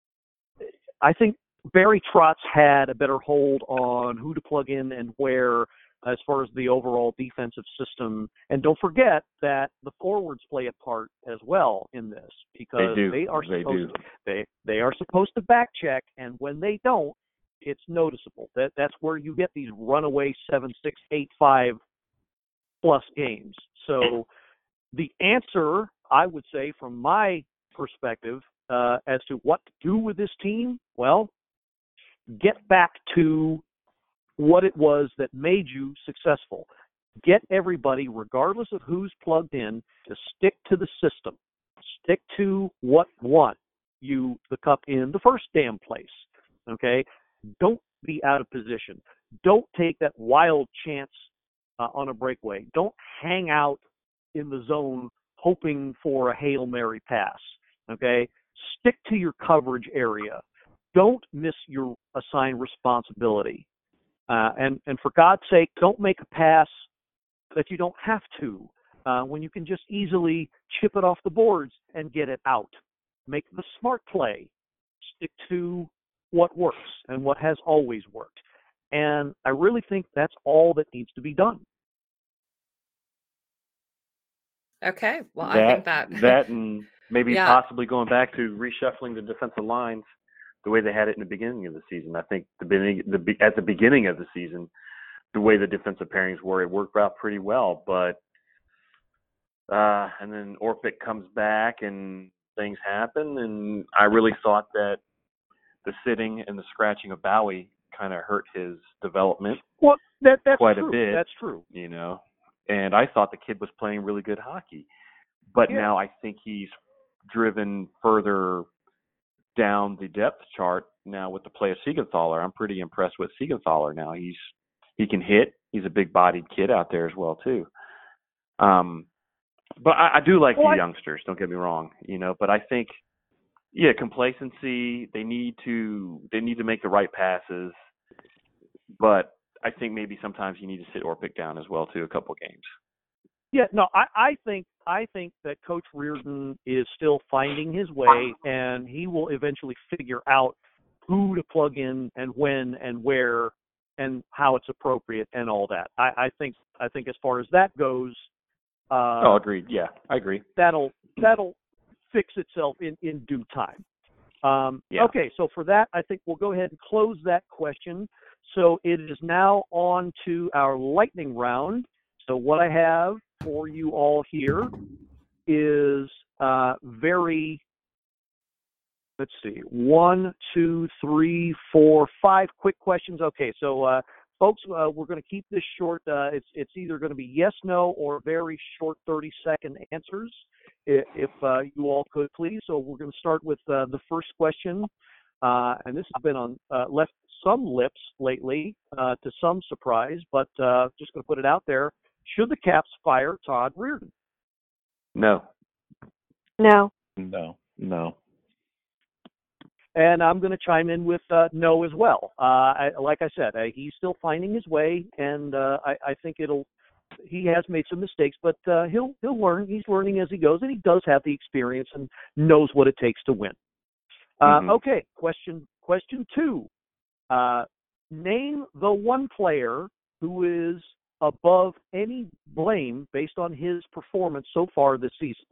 I think Barry Trotz had a better hold on who to plug in and where as far as the overall defensive system. And don't forget that the forwards play a part as well in this, because they, do. they are they supposed do. to, they they are supposed to back check, and when they don't, it's noticeable. That that's where you get these runaway seven, six, eight, five plus games. So the answer, I would say, from my perspective, uh, as to what to do with this team, well, get back to what it was that made you successful. Get everybody, regardless of who's plugged in, to stick to the system. Stick to what won you the cup in the first damn place. Okay? Don't be out of position. Don't take that wild chance uh, on a breakaway. Don't hang out in the zone hoping for a Hail Mary pass. Okay? Stick to your coverage area. Don't miss your assigned responsibility. Uh, and, and for God's sake, don't make a pass that you don't have to, uh, when you can just easily chip it off the boards and get it out. Make the smart play. Stick to what works and what has always worked. And I really think that's all that needs to be done. Okay, well, that, I think that that and maybe yeah. possibly going back to reshuffling the defensive lines the way they had it in the beginning of the season. I think the beginning, the at the beginning of the season, the way the defensive pairings were, it worked out pretty well. But uh, and then Orpik comes back and things happen, and I really thought that the sitting and the scratching of Bowie kind of hurt his development. Well, that that's quite true. a bit. That's true. You know, and I thought the kid was playing really good hockey, but yeah. now I think he's driven further down the depth chart now with the play of Siegenthaler. I'm pretty impressed with Siegenthaler now. He's he can hit. He's a big-bodied kid out there as well too. Um, but I, I do like well, the I... youngsters. Don't get me wrong, you know. But I think, yeah, complacency. They need to they need to make the right passes. But I think maybe sometimes you need to sit Orpik down as well too. A couple games. Yeah, no, I, I think I think that Coach Reardon is still finding his way, and he will eventually figure out who to plug in and when and where and how it's appropriate and all that. I, I think I think as far as that goes, uh, oh, agreed. Yeah, I agree. That'll that'll fix itself in, in due time. Um, yeah. Okay, so for that, I think we'll go ahead and close that question. So it is now on to our lightning round. So what I have for you all here is uh, very, let's see, one, two, three, four, five quick questions. Okay, so uh, folks, uh, we're going to keep this short. Uh, it's it's either going to be yes, no, or very short thirty-second answers, if, if uh, you all could, please. So we're going to start with uh, the first question, uh, and this has been on uh, left some lips lately, uh, to some surprise, but uh, just going to put it out there. Should the Caps fire Todd Reardon? No. No. No. No. And I'm going to chime in with uh, no as well. Uh, I, like I said, uh, he's still finding his way, and uh, I, I think it'll. He has made some mistakes, but uh, he'll he'll learn. He's learning as he goes, and he does have the experience and knows what it takes to win. Uh, Mm-hmm. Okay, question question two. Uh, name the one player who is above any blame based on his performance so far this season.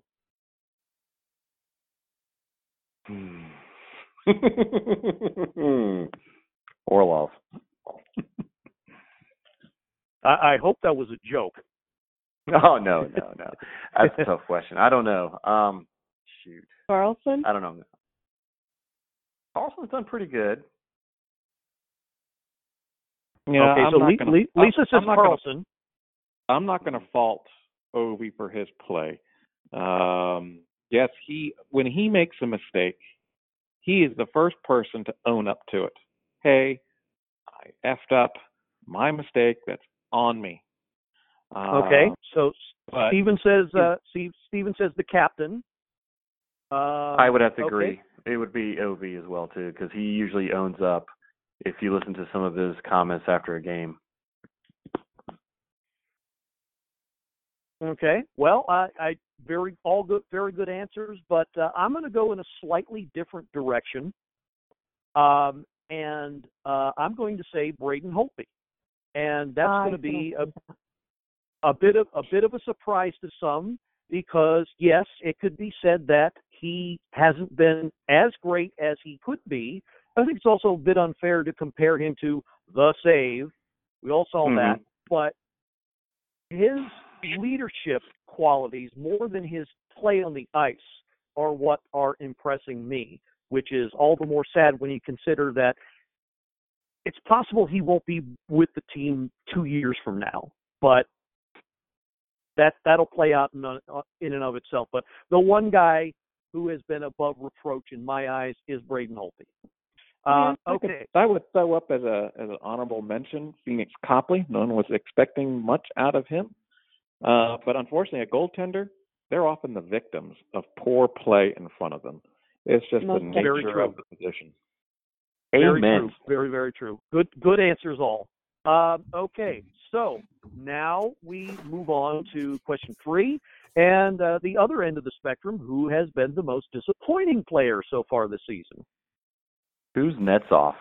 Hmm. Orlov. I, I hope that was a joke. Oh no, no, no. That's a tough question. I don't know. Um, shoot. Carlson? I don't know. Carlson's done pretty good. Yeah, okay, I'm so not Le- gonna, Le- Lisa I'm, says I'm not gonna- Carlson. I'm not going to fault Ovi for his play. Um, yes, he when he makes a mistake, he is the first person to own up to it. Hey, I effed up. My mistake. That's on me. Uh, Okay, so but Steven says uh, Steve, Steven says the captain. Um, I would have to okay. agree. It would be O V as well too, because he usually owns up. If you listen to some of his comments after a game. Okay. Well, I, I very all good, very good answers, but uh, I'm going to go in a slightly different direction, um, and uh, I'm going to say Braden Holtby, and that's I going to be a, a bit of a bit of a surprise to some because yes, it could be said that he hasn't been as great as he could be. I think it's also a bit unfair to compare him to the Save. We all saw Mhm. that, but his leadership qualities, more than his play on the ice, are what are impressing me, which is all the more sad when you consider that it's possible he won't be with the team two years from now, but that, that'll play out in, in and of itself. But the one guy who has been above reproach in my eyes is Braden Holtby. Uh, I could- okay. I would throw up as a as an honorable mention Phoenix Copley. No one was expecting much out of him. Uh, but unfortunately, a goaltender, they're often the victims of poor play in front of them. It's just Most the definitely. nature Very of the position. Very Amen. true. Very, very true. Good, good answers all. Um, okay, so now we move on to question three, and uh, the other end of the spectrum. Who has been the most disappointing player so far this season? Who's nets off?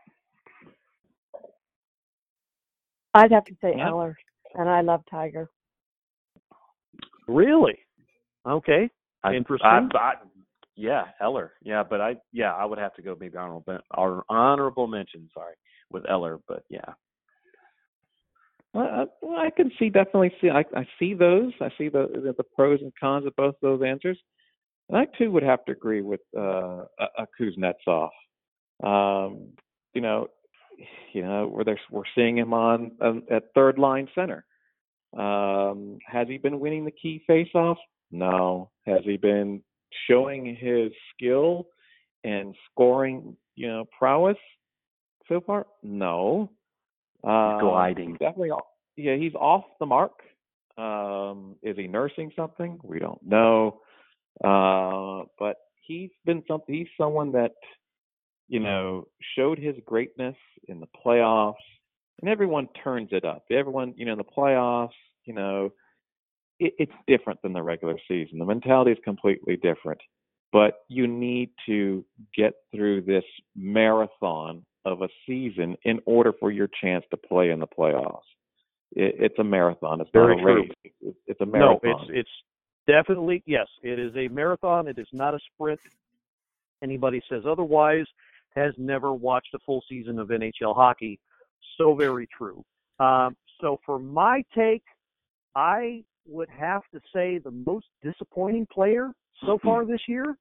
I'd have to say Yeah. Eller, and I love Tiger. Really? Okay. I, Interesting. I, I, yeah, Eller. Yeah, but I yeah I would have to go maybe honorable honorable mention. Sorry, with Eller, but yeah. Well, I, well, I can see definitely see I, I see those. I see the, the the pros and cons of both those answers. And I too would have to agree with uh, a, a Kuznetsov. Um, you know, you know, where there's, we're seeing him on um, at third line center. Um, has he been winning the key faceoff? No. Has he been showing his skill and scoring, you know, prowess so far? No. Uh, gliding. he's definitely, off, yeah, he's off the mark. Um, is he nursing something? We don't know. Uh, but he's been something. He's someone that, you know, showed his greatness in the playoffs, and everyone turns it up. Everyone, you know, in the playoffs, you know, it, it's different than the regular season. The mentality is completely different. But you need to get through this marathon of a season in order for your chance to play in the playoffs. It, it's a marathon. It's Very not a true. race. It's, it's a No, marathon. it's it's definitely yes. It is a marathon. It is not a sprint. Anybody says otherwise has never watched a full season of N H L hockey. So very true. Um, so for my take, I would have to say the most disappointing player so far this year.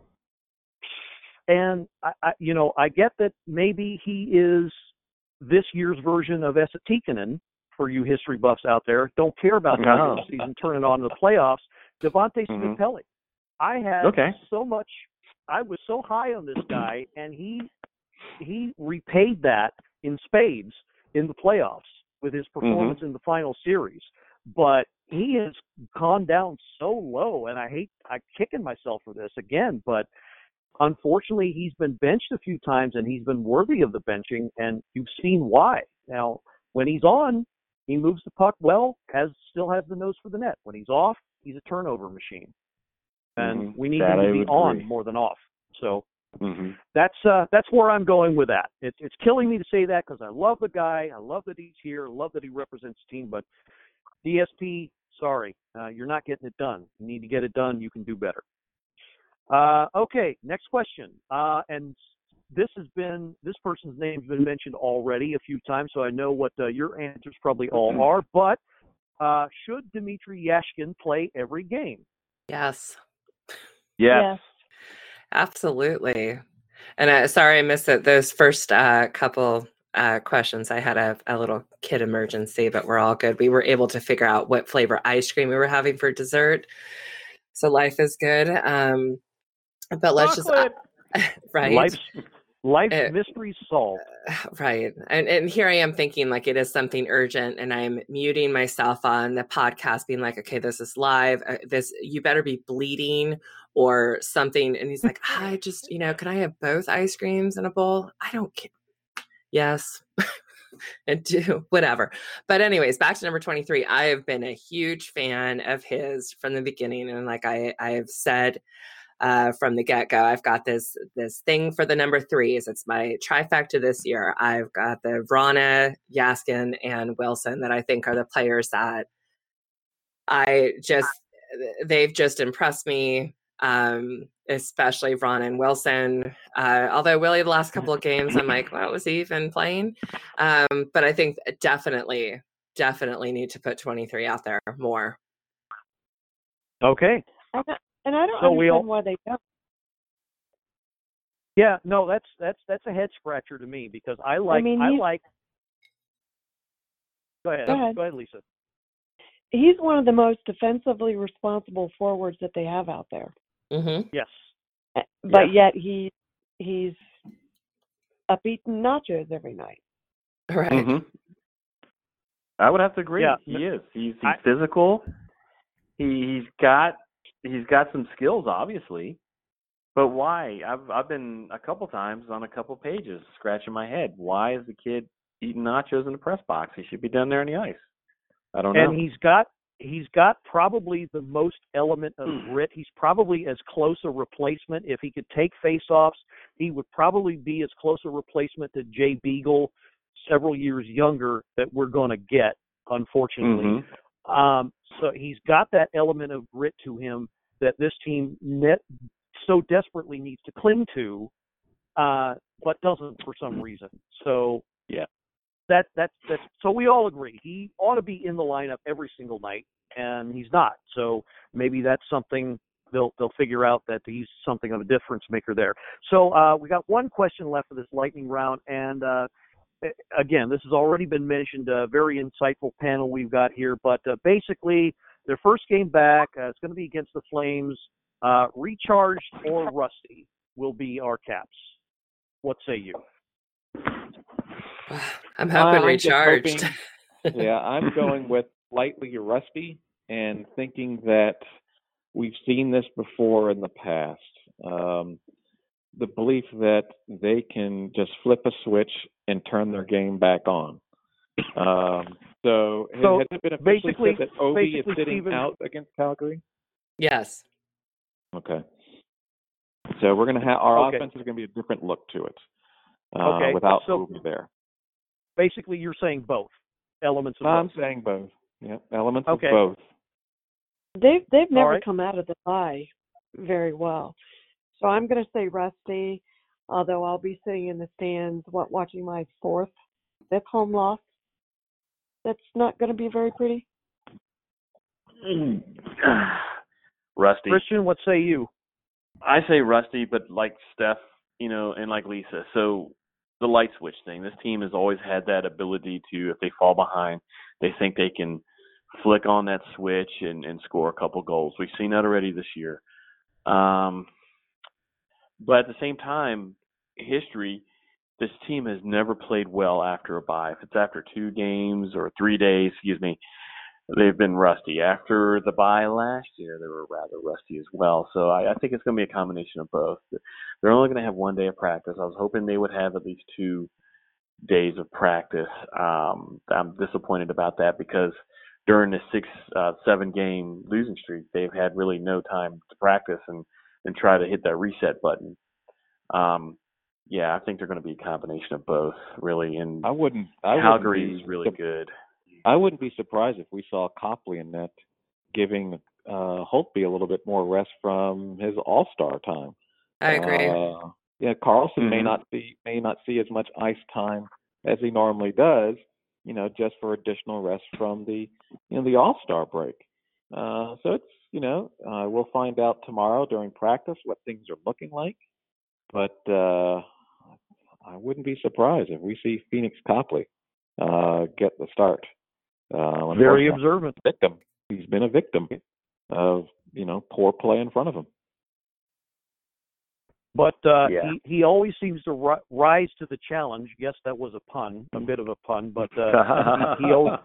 And I, I you know, I get that maybe he is this year's version of Esa Tikkanen. For you history buffs out there, don't care about the No. regular season, turn it on to the playoffs. Devontae Mhm. Smith-Pelly. I had Okay. so much. I was so high on this guy, and he he repaid that in spades in the playoffs with his performance in the final series. But he has gone down so low, and I hate I'm kicking myself for this again, but unfortunately, he's been benched a few times, and he's been worthy of the benching, and you've seen why. Now, when he's on, he moves the puck well, has still has the nose for the net. When he's off, he's a turnover machine. And mm-hmm. we need that him to I be would on agree. more than off. So mm-hmm. that's uh, that's where I'm going with that. It's it's killing me to say that because I love the guy. I love that he's here. I love that he represents the team. But D S P, sorry, uh, you're not getting it done. You need to get it done. You can do better. Uh, okay, next question. Uh, and this has been this person's name's been mentioned already a few times, so I know what uh, your answers probably all are. But uh, should Dmitry Yashkin play every game? Yes. Yes. Yes. Absolutely. And uh, sorry I missed it. Those first uh, couple uh, questions, I had a, a little kid emergency, but we're all good. We were able to figure out what flavor ice cream we were having for dessert. So life is good. Um, but let's Chocolate. just, uh, right. Life's, life's Uh, mysteries solved. Right. And and here I am thinking like it is something urgent, and I'm muting myself on the podcast being like, okay, this is live. Uh, this, you better be bleeding or something. And he's like, I just, you know, can I have both ice creams in a bowl? I don't care. Yes. And do whatever. But anyways, back to number twenty-three. I have been a huge fan of his from the beginning. And like I, I have said, Uh, from the get-go, I've got this this thing for the number threes. It's my trifecta this year. I've got the Vrana, Yaskin, and Wilson that I think are the players that I just, they've just impressed me, um, especially Vrana and Wilson. Uh, although Willie, the last couple of games, I'm like, what was he even playing? Um, but I think definitely, definitely need to put twenty-three out there more. Okay. I don't, and I don't So we understand all- why they don't. Yeah, no, that's that's that's a head scratcher to me because I like I, mean, I he's- like. Go ahead. Go ahead. Go ahead, Lisa. He's one of the most defensively responsible forwards that they have out there. Mm-hmm. Yes. But yet he he's up eating nachos every night. Right. Mm-hmm. I would have to agree. Yeah. He is. He's he's I- physical. He he's got he's got some skills, obviously. But why? I've I've been a couple times on a couple pages scratching my head. Why is the kid eating nachos in the press box? He should be down there on the ice. I don't know. And he's got he's got probably the most element of grit. He's probably as close a replacement. If he could take face-offs, he would probably be as close a replacement to Jay Beagle, several years younger, that we're going to get, unfortunately. Mm-hmm. Um, so he's got that element of grit to him that this team net so desperately needs to cling to, uh, but doesn't for some reason. So yeah, that that's that's so we all agree he ought to be in the lineup every single night, and he's not. So maybe that's something they'll they'll figure out, that he's something of a difference maker there. So uh, we got one question left for this lightning round, and uh, again, this has already been mentioned. A very insightful panel we've got here, but uh, basically their first game back, uh, it's going to be against the Flames. Uh, recharged or rusty will be our caps. What say you? I'm hoping I'm just recharged. hoping- yeah, I'm going with slightly rusty and thinking that we've seen this before in the past. Um, the belief that they can just flip a switch and turn their game back on. Um, so, So, has it been officially basically- said that Ovi is basically, sitting Steven- out against Calgary? Yes. Okay. So we're going to have our Okay. offense is going to be a different look to it uh, Okay, without so- Ovi there. Basically, you're saying both elements of I'm both. saying both. Yep, elements Okay. of both. They've they've never right. come out of the bye very well. So I'm going to say rusty, although I'll be sitting in the stands wa- watching my fourth, fifth home loss. That's not going to be very pretty. Rusty. Christian, what say you? I say rusty, but like Steph, you know, and like Lisa. So the light switch thing. This team has always had that ability to, if they fall behind, they think they can flick on that switch and, and score a couple goals. We've seen that already this year. Um, but at the same time, history, this team has never played well after a bye. If it's after two games or three days, excuse me, they've been rusty. After the bye last year, they were rather rusty as well. So I, I think it's going to be a combination of both. They're only going to have one day of practice. I was hoping they would have at least two days of practice. Um, I'm disappointed about that because during the six, uh, seven game losing streak, they've had really no time to practice and, and try to hit that reset button. Um, yeah, I think they're going to be a combination of both, really. And I wouldn't. I Calgary wouldn't be, is really good. I wouldn't be surprised if we saw Copley in net giving uh, Holtby a little bit more rest from his All-Star time. I agree. Uh, yeah, Carlson Mm-hmm. may not see may not see as much ice time as he normally does, you know, just for additional rest from the you know the All-Star break. Uh, so it's you know uh, we'll find out tomorrow during practice what things are looking like, but uh, I wouldn't be surprised if we see Phoenix Copley uh, get the start. Uh, Very observant. Victim. He's been a victim of you know poor play in front of him. But uh, Yeah. he, he always seems to ri- rise to the challenge. Yes, that was a pun, a bit of a pun, but uh, he, he always,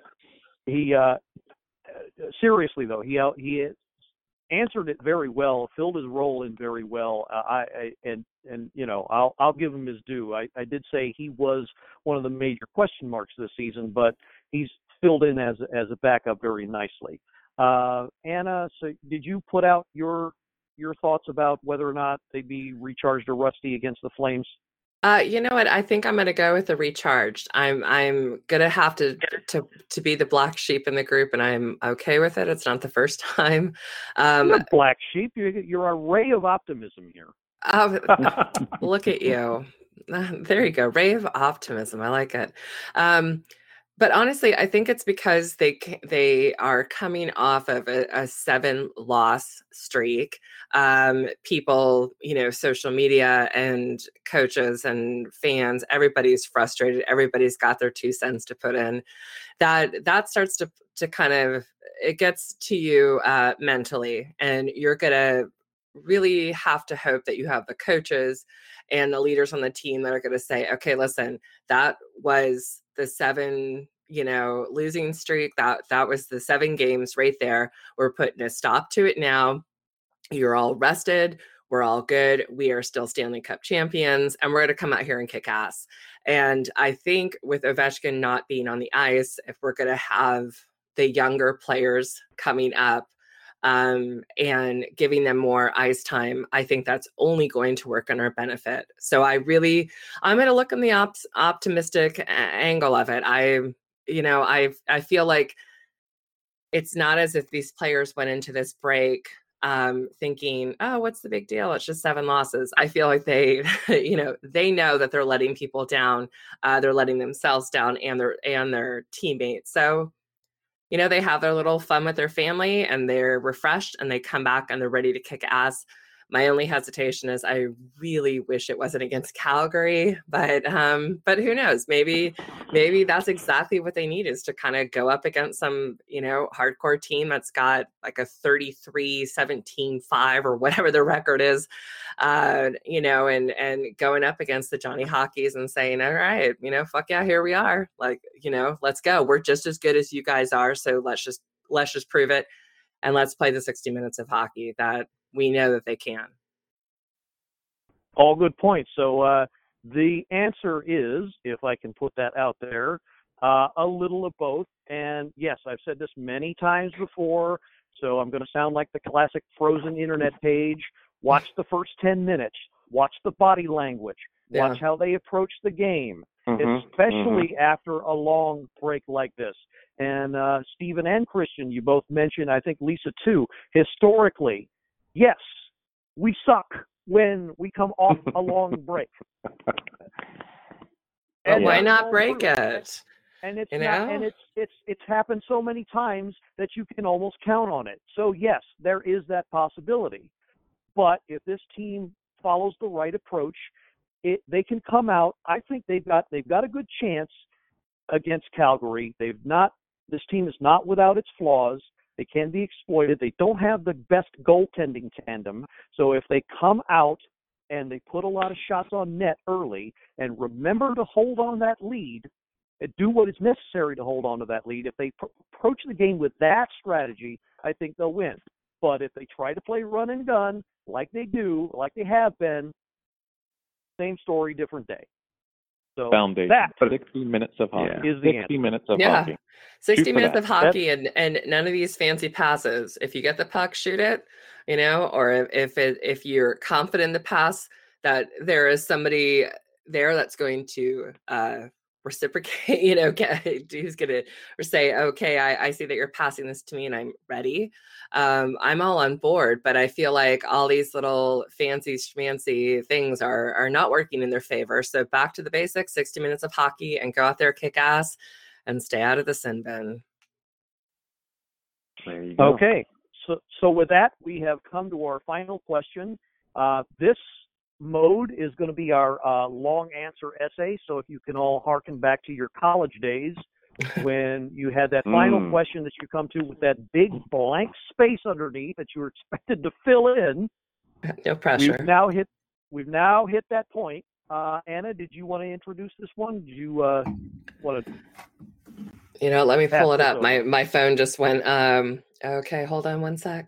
he uh, seriously though he he answered it very well, filled his role in very well. Uh, I, I and and you know I'll I'll give him his due. I, I did say he was one of the major question marks this season, but he's filled in as as a backup very nicely. Uh, Anna, so did you put out your your thoughts about whether or not they'd be recharged or rusty against the Flames? Uh, you know what? I think I'm going to go with the recharged. I'm I'm going to have to to to be the black sheep in the group, and I'm okay with it. It's not the first time. Um, You're black sheep. You're, you're a ray of optimism here. oh, look at you. There you go. Ray of optimism. I like it. Um, But honestly, I think it's because they ca- they are coming off of a, a seven loss streak. Um, people, you know, social media and coaches and fans, everybody's frustrated. Everybody's got their two cents to put in. That that starts to to kind of it gets to you uh, mentally, and you're gonna really have to hope that you have the coaches and the leaders on the team that are going to say, okay, listen, that was the seven, you know, losing streak. That that was the seven games right there. We're putting a stop to it now. You're all rested. We're all good. We are still Stanley Cup champions, and we're going to come out here and kick ass. And I think with Ovechkin not being on the ice, if we're going to have the younger players coming up, um, and giving them more ice time, I think that's only going to work in our benefit. So I really, I'm going to look on the op- optimistic a- angle of it. I, you know, I, I feel like it's not as if these players went into this break um, thinking, oh, what's the big deal? It's just seven losses. I feel like they, you know, they know that they're letting people down. Uh, they're letting themselves down and their, and their teammates. So, you know, they have their little fun with their family and they're refreshed and they come back and they're ready to kick ass. My only hesitation is I really wish it wasn't against Calgary, but um, but who knows? Maybe maybe that's exactly what they need, is to kind of go up against some, you know, hardcore team that's got like a thirty-three seventeen five or whatever the record is, uh, you know, and and going up against the Johnny Hockeys and saying, all right, you know, fuck yeah, here we are. Like, you know, let's go. We're just as good as you guys are. So let's just let's just prove it. And let's play the sixty minutes of hockey that we know that they can. All good points. So uh, the answer is, if I can put that out there, uh, a little of both. And yes, I've said this many times before, so I'm going to sound like the classic frozen internet page. Watch the first ten minutes. Watch the body language. Watch Yeah. how they approach the game, Mm-hmm. especially mm-hmm. after a long break like this. And uh, Stephen and Christian, you both mentioned, I think Lisa too, historically, yes, we suck when we come off a long break. But And why that's not all break true. it? And it's You not, know? and it's it's it's happened so many times that you can almost count on it. So yes, there is that possibility. But if this team follows the right approach, it they can come out. I think they've got they've got a good chance against Calgary. They've not this team is not without its flaws. They can be exploited. They don't have the best goaltending tandem. So if they come out and they put a lot of shots on net early and remember to hold on that lead, do what is necessary to hold on to that lead. If they pr- approach the game with that strategy, I think they'll win. But if they try to play run and gun like they do, like they have been, same story, different day. So Foundation. that sixty minutes of hockey. is the sixty answer. minutes of Yeah. hockey. sixty Shoot for minutes that. of hockey and, and none of these fancy passes. If you get the puck, shoot it, you know, or if if, it, if you're confident in the pass that there is somebody there that's going to uh, reciprocate, you know, get, who's going to say, okay, I, I see that you're passing this to me and I'm ready. Um, I'm all on board, but I feel like all these little fancy schmancy things are, are not working in their favor. So back to the basics, sixty minutes of hockey and go out there, kick ass and stay out of the sin bin. There you go. Okay. So, so with that, we have come to our final question. Uh, this mode is going to be our uh, long answer essay. So if you can all hearken back to your college days when you had that final Mm. question that you come to with that big blank space underneath that you were expected to fill in. No pressure. We've now hit. We've now hit that point. Uh, Anna, did you want to introduce this one? Did you uh, want to? You know, let me pull it Pass this up. My over. my phone just went. Um, okay, hold on one sec.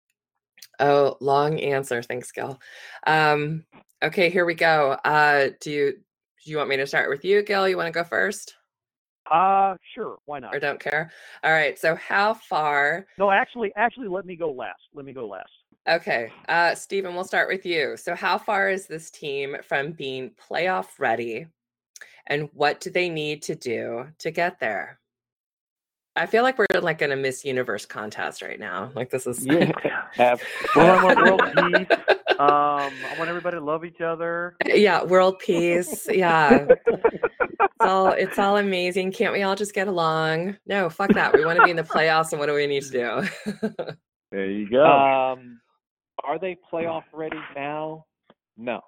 Oh, long answer. Thanks, Gil. Um, okay, here we go. Uh, do you do you want me to start with you, Gil? You want to go first, Uh, sure. Why not? or don't care? All right. So, how far? No, actually, actually, let me go last. Let me go last. Okay, uh, Stephen, we'll start with you. So, how far is this team from being playoff ready, and what do they need to do to get there? I feel like we're like in a Miss Universe contest right now. Like this is Yeah, have, Well, I want world peace. Um, I want everybody to love each other. yeah, world peace. Yeah, it's all it's all amazing. Can't we all just get along? No, fuck that. We want to be in the playoffs, and what do we need to do? There you go. Um, are they playoff ready now? No.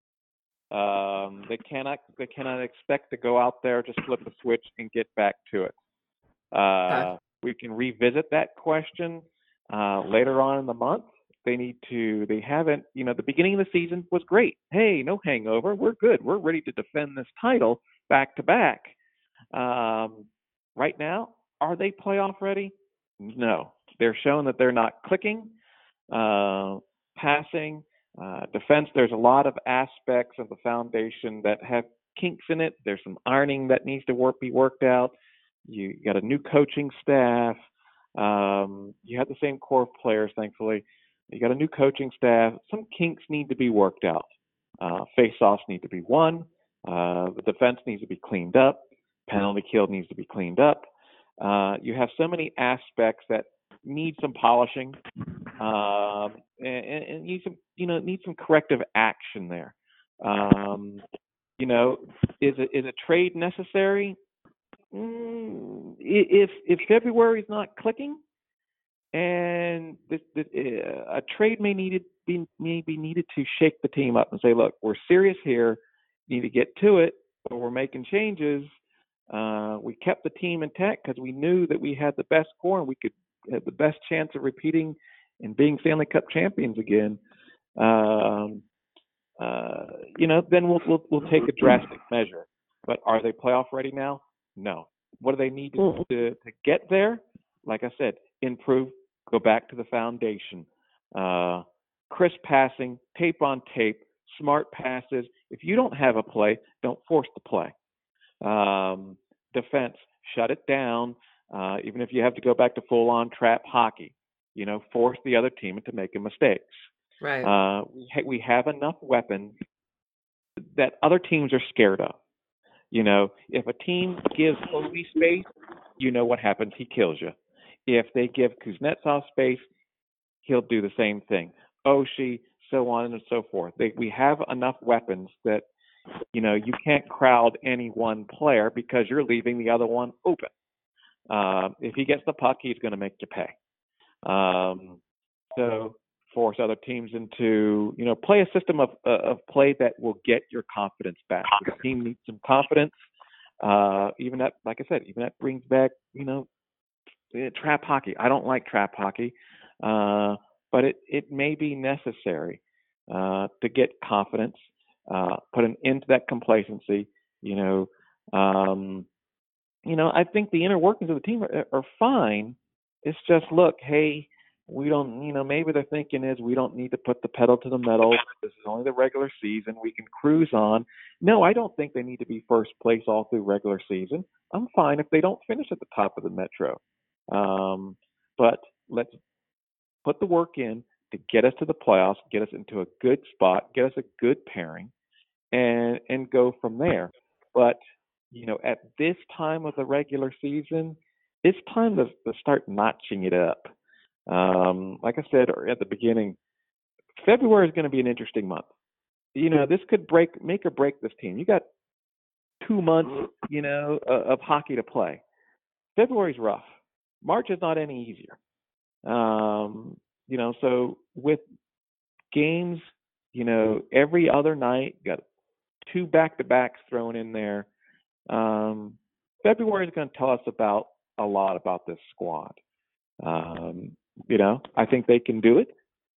Um, they cannot. They cannot expect to go out there, just flip a switch, and get back to it. Uh, we can revisit that question uh, later on in the month. They need to. They haven't. You know, the beginning of the season was great. Hey, no hangover. We're good. We're ready to defend this title back to back. Um, right now, are they playoff ready? No. They're showing that they're not clicking. Uh, passing, uh, defense. There's a lot of aspects of the foundation that have kinks in it. There's some ironing that needs to work be worked out. You got a new coaching staff. Um, you have the same core of players, thankfully. You got a new coaching staff. Some kinks need to be worked out. Uh, face-offs need to be won. Uh, the defense needs to be cleaned up. Penalty kill needs to be cleaned up. Uh, you have so many aspects that need some polishing, um, and, and need some, you know, need some corrective action there. Um, you know, is a, is a trade necessary? Mm, if if February is not clicking, and the, the, uh, a trade may needed be may be needed to shake the team up and say, look, we're serious here, need to get to it, but we're making changes. Uh, we kept the team intact because we knew that we had the best core and we could have the best chance of repeating and being Stanley Cup champions again. Um, uh, you know, then we'll, we'll we'll take a drastic measure. But are they playoff ready now? No. What do they need to, to, to get there? Like I said, improve, go back to the foundation. Uh, crisp passing, tape on tape, smart passes. If you don't have a play, don't force the play. Um, defense, shut it down. Uh, even if you have to go back to full-on trap hockey, you know, force the other team into making mistakes. Right. Uh, we, ha- we have enough weapons that other teams are scared of. You know, if a team gives Ovi space, you know what happens. He kills you. If they give Kuznetsov space, he'll do the same thing. Oshie, so on and so forth. They, we have enough weapons that, you know, you can't crowd any one player because you're leaving the other one open. Uh, if he gets the puck, he's going to make you pay. Um, so force other teams into, you know, play a system of uh, of play that will get your confidence back. The team needs some confidence. Uh, even that, like I said, even that brings back, you know, trap hockey. I don't like trap hockey, uh, but it, it may be necessary uh, to get confidence, uh, put an end to that complacency. You know, um, you know, I think the inner workings of the team are, are fine. It's just, look, hey, we don't, you know, maybe their thinking is we don't need to put the pedal to the metal. This is only the regular season. We can cruise on. No, I don't think they need to be first place all through regular season. I'm fine if they don't finish at the top of the Metro. Um, but let's put the work in to get us to the playoffs, get us into a good spot, get us a good pairing, and and go from there. But, you know, at this time of the regular season, it's time to, to start notching it up. Um, like I said at the beginning, February is going to be an interesting month. You know, this could break, make or break this team. You got two months, you know, uh, of hockey to play. February's rough. March is not any easier. Um, you know, so with games, you know, every other night, got two back-to-backs thrown in there. Um, February is going to tell us about a lot about this squad. Um, you know, I think they can do it.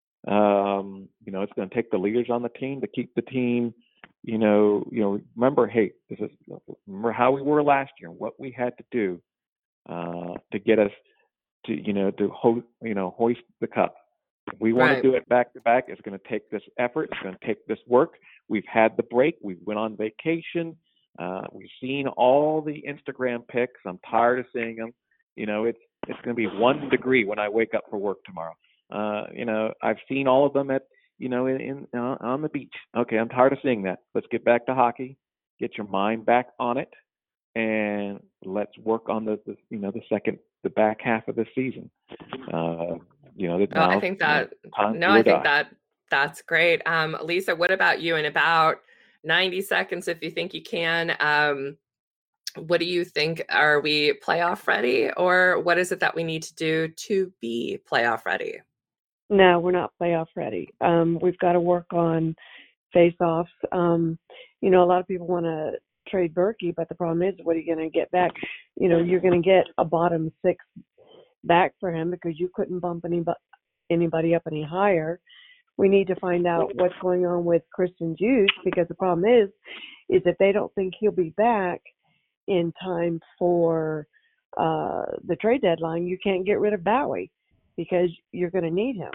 Um, you know, it's going to take the leaders on the team to keep the team, you know, you know, remember, hey, this is, remember how we were last year, what we had to do, uh, to get us to, you know, to ho- you know, hoist the cup. If we want Right. to do it back to back, it's going to take this effort. It's going to take this work. We've had the break. We went on vacation. Uh, we've seen all the Instagram pics. I'm tired of seeing them. You know, it's, it's going to be one degree when I wake up for work tomorrow. Uh, you know, I've seen all of them at, you know, in, in uh, on the beach. Okay, I'm tired of seeing that. Let's get back to hockey. Get your mind back on it, and let's work on the, the you know, the second, the back half of the season. Uh, you know, that Oh, I now, think you know, that time no, do I or think die. that that's great. Um, Lisa, what about you? In about ninety seconds, if you think you can, um, what do you think? Are we playoff ready, or what is it that we need to do to be playoff ready? No, we're not playoff ready. Um, we've got to work on face-offs. Um, you know, a lot of people want to trade Berkey, but the problem is, what are you going to get back? You know, you're going to get a bottom six back for him because you couldn't bump anybody anybody up any higher. We need to find out what's going on with Christian Juice, because the problem is, is if they don't think he'll be back in time for uh, the trade deadline, you can't get rid of Bowie because you're going to need him.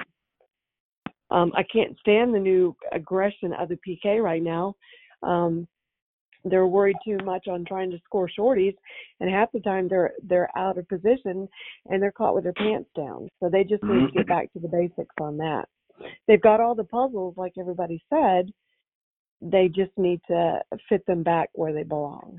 Um, I can't stand the new aggression of the P K right now. Um, they're worried too much on trying to score shorties, and half the time they're they're out of position and they're caught with their pants down. So they just need to get back to the basics on that. They've got all the puzzles, like everybody said. They just need to fit them back where they belong.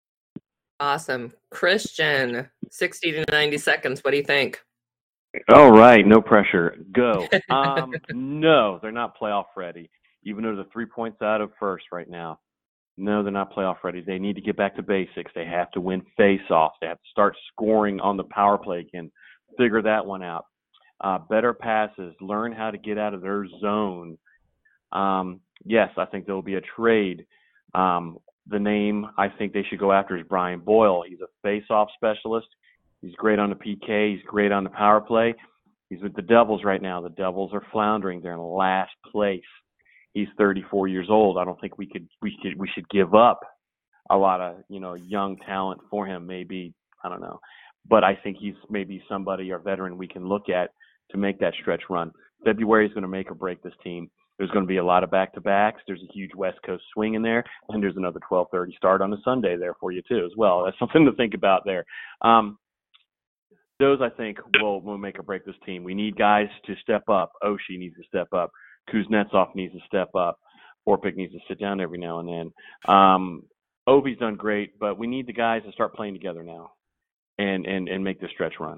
Awesome. Christian, sixty to ninety seconds. What do you think? All right, no pressure. Go. Um, no, they're not playoff ready, even though they're three points out of first right now. No, they're not playoff ready. They need to get back to basics. They have to win face-offs. They have to start scoring on the power play again. Figure that one out. Uh, better passes. Learn how to get out of their zone. Um, yes, I think there will be a trade. Um, the name I think they should go after is Brian Boyle. He's a face-off specialist. He's great on the P K. He's great on the power play. He's with the Devils right now. The Devils are floundering. They're in last place. He's thirty-four years old. I don't think we could we should we should give up a lot of, you know, young talent for him. Maybe, I don't know, but I think he's maybe somebody, or veteran, we can look at to make that stretch run. February is going to make or break this team. There's going to be a lot of back-to-backs. There's a huge West Coast swing in there, and there's another twelve thirty start on a Sunday there for you too as well. That's something to think about there. Um, those, I think, will will make or break this team. We need guys to step up. Oshie needs to step up. Kuznetsov needs to step up. Orpik needs to sit down every now and then. Um, Ovi's done great, but we need the guys to start playing together now and and, and make this stretch run.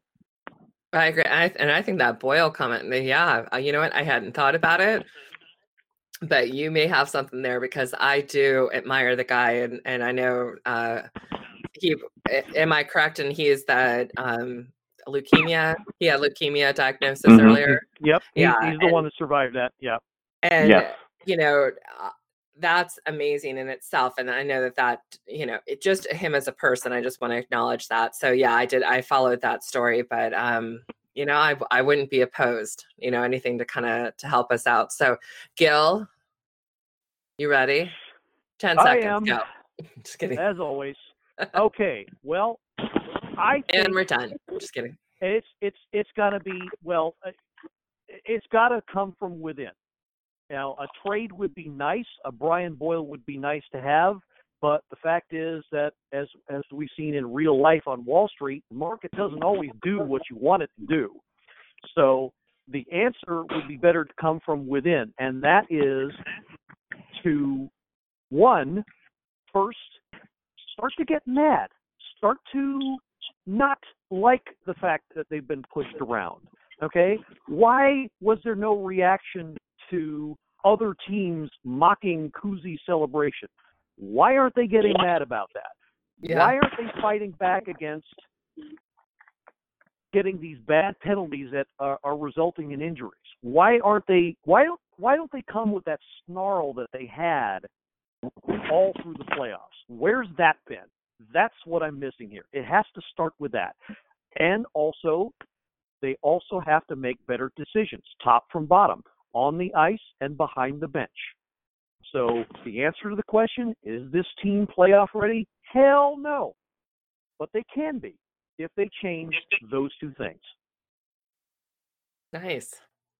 I agree. I, and I think that Boyle comment, yeah, uh, you know what? I hadn't thought about it, but you may have something there, because I do admire the guy. And, and I know uh, he, am I correct? And he is that um, leukemia. He had leukemia diagnosis Mm-hmm. earlier. Yep. He, Yeah. He's the and, one that survived that. Yeah. And, Yes. you know, uh, that's amazing in itself. And I know that that, you know, it just him as a person, I just want to acknowledge that. So yeah, I did, I followed that story, but, um, you know, I, I wouldn't be opposed, you know, anything to kind of, to help us out. So Gil, you ready? ten I seconds. am. Go. Just kidding. As always. Okay, well, I think And we're done. Just kidding. it's it's it's got to be well, uh, it's got to come from within. Now, a trade would be nice. A Brian Boyle would be nice to have. But the fact is that, as as we've seen in real life on Wall Street, the market doesn't always do what you want it to do. So the answer would be better to come from within, and that is to, one, first, start to get mad. Start to not like the fact that they've been pushed around, okay? Why was there no reaction to other teams mocking Kuzi's celebration? Why aren't they getting mad about that? Yeah. Why aren't they fighting back against getting these bad penalties that are, are resulting in injuries? Why aren't they? Why don't Why don't they come with that snarl that they had all through the playoffs? Where's that been? That's what I'm missing here. It has to start with that, and also they also have to make better decisions, top from bottom, on the ice and behind the bench. So the answer to the question, is this team playoff ready? Hell no. But they can be if they change those two things. Nice.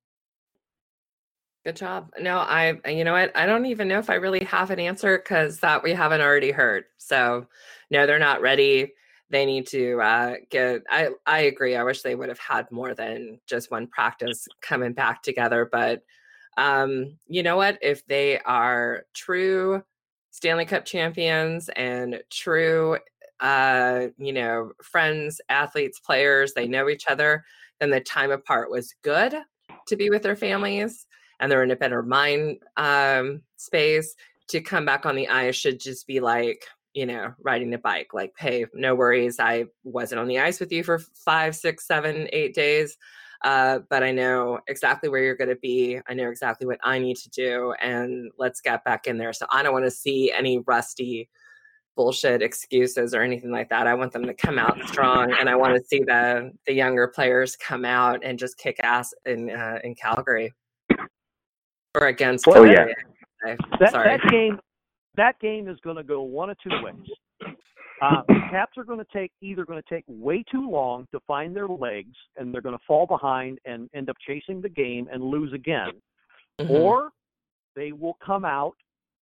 Good job. No, I, you know what? I don't even know if I really have an answer because that we haven't already heard. So no, they're not ready. They need to uh, get, I, I agree. I wish they would have had more than just one practice coming back together. But um, you know what? If they are true Stanley Cup champions and true, uh, you know, friends, athletes, players, they know each other, then the time apart was good to be with their families. And they're in a better mind um, space. To come back on the ice should just be like, you know, riding a bike. Like, hey, no worries. I wasn't on the ice with you for five, six, seven, eight days. Uh, but I know exactly where you're going to be. I know exactly what I need to do. And let's get back in there. So I don't want to see any rusty bullshit excuses or anything like that. I want them to come out strong. And I want to see the the younger players come out and just kick ass in, uh, in Calgary. Or against well, Calgary. Yeah. That, Sorry. that game, that game is going to go one of two ways. Uh, the Caps are going to take either going to take way too long to find their legs, and they're going to fall behind and end up chasing the game and lose again, Mm-hmm. or they will come out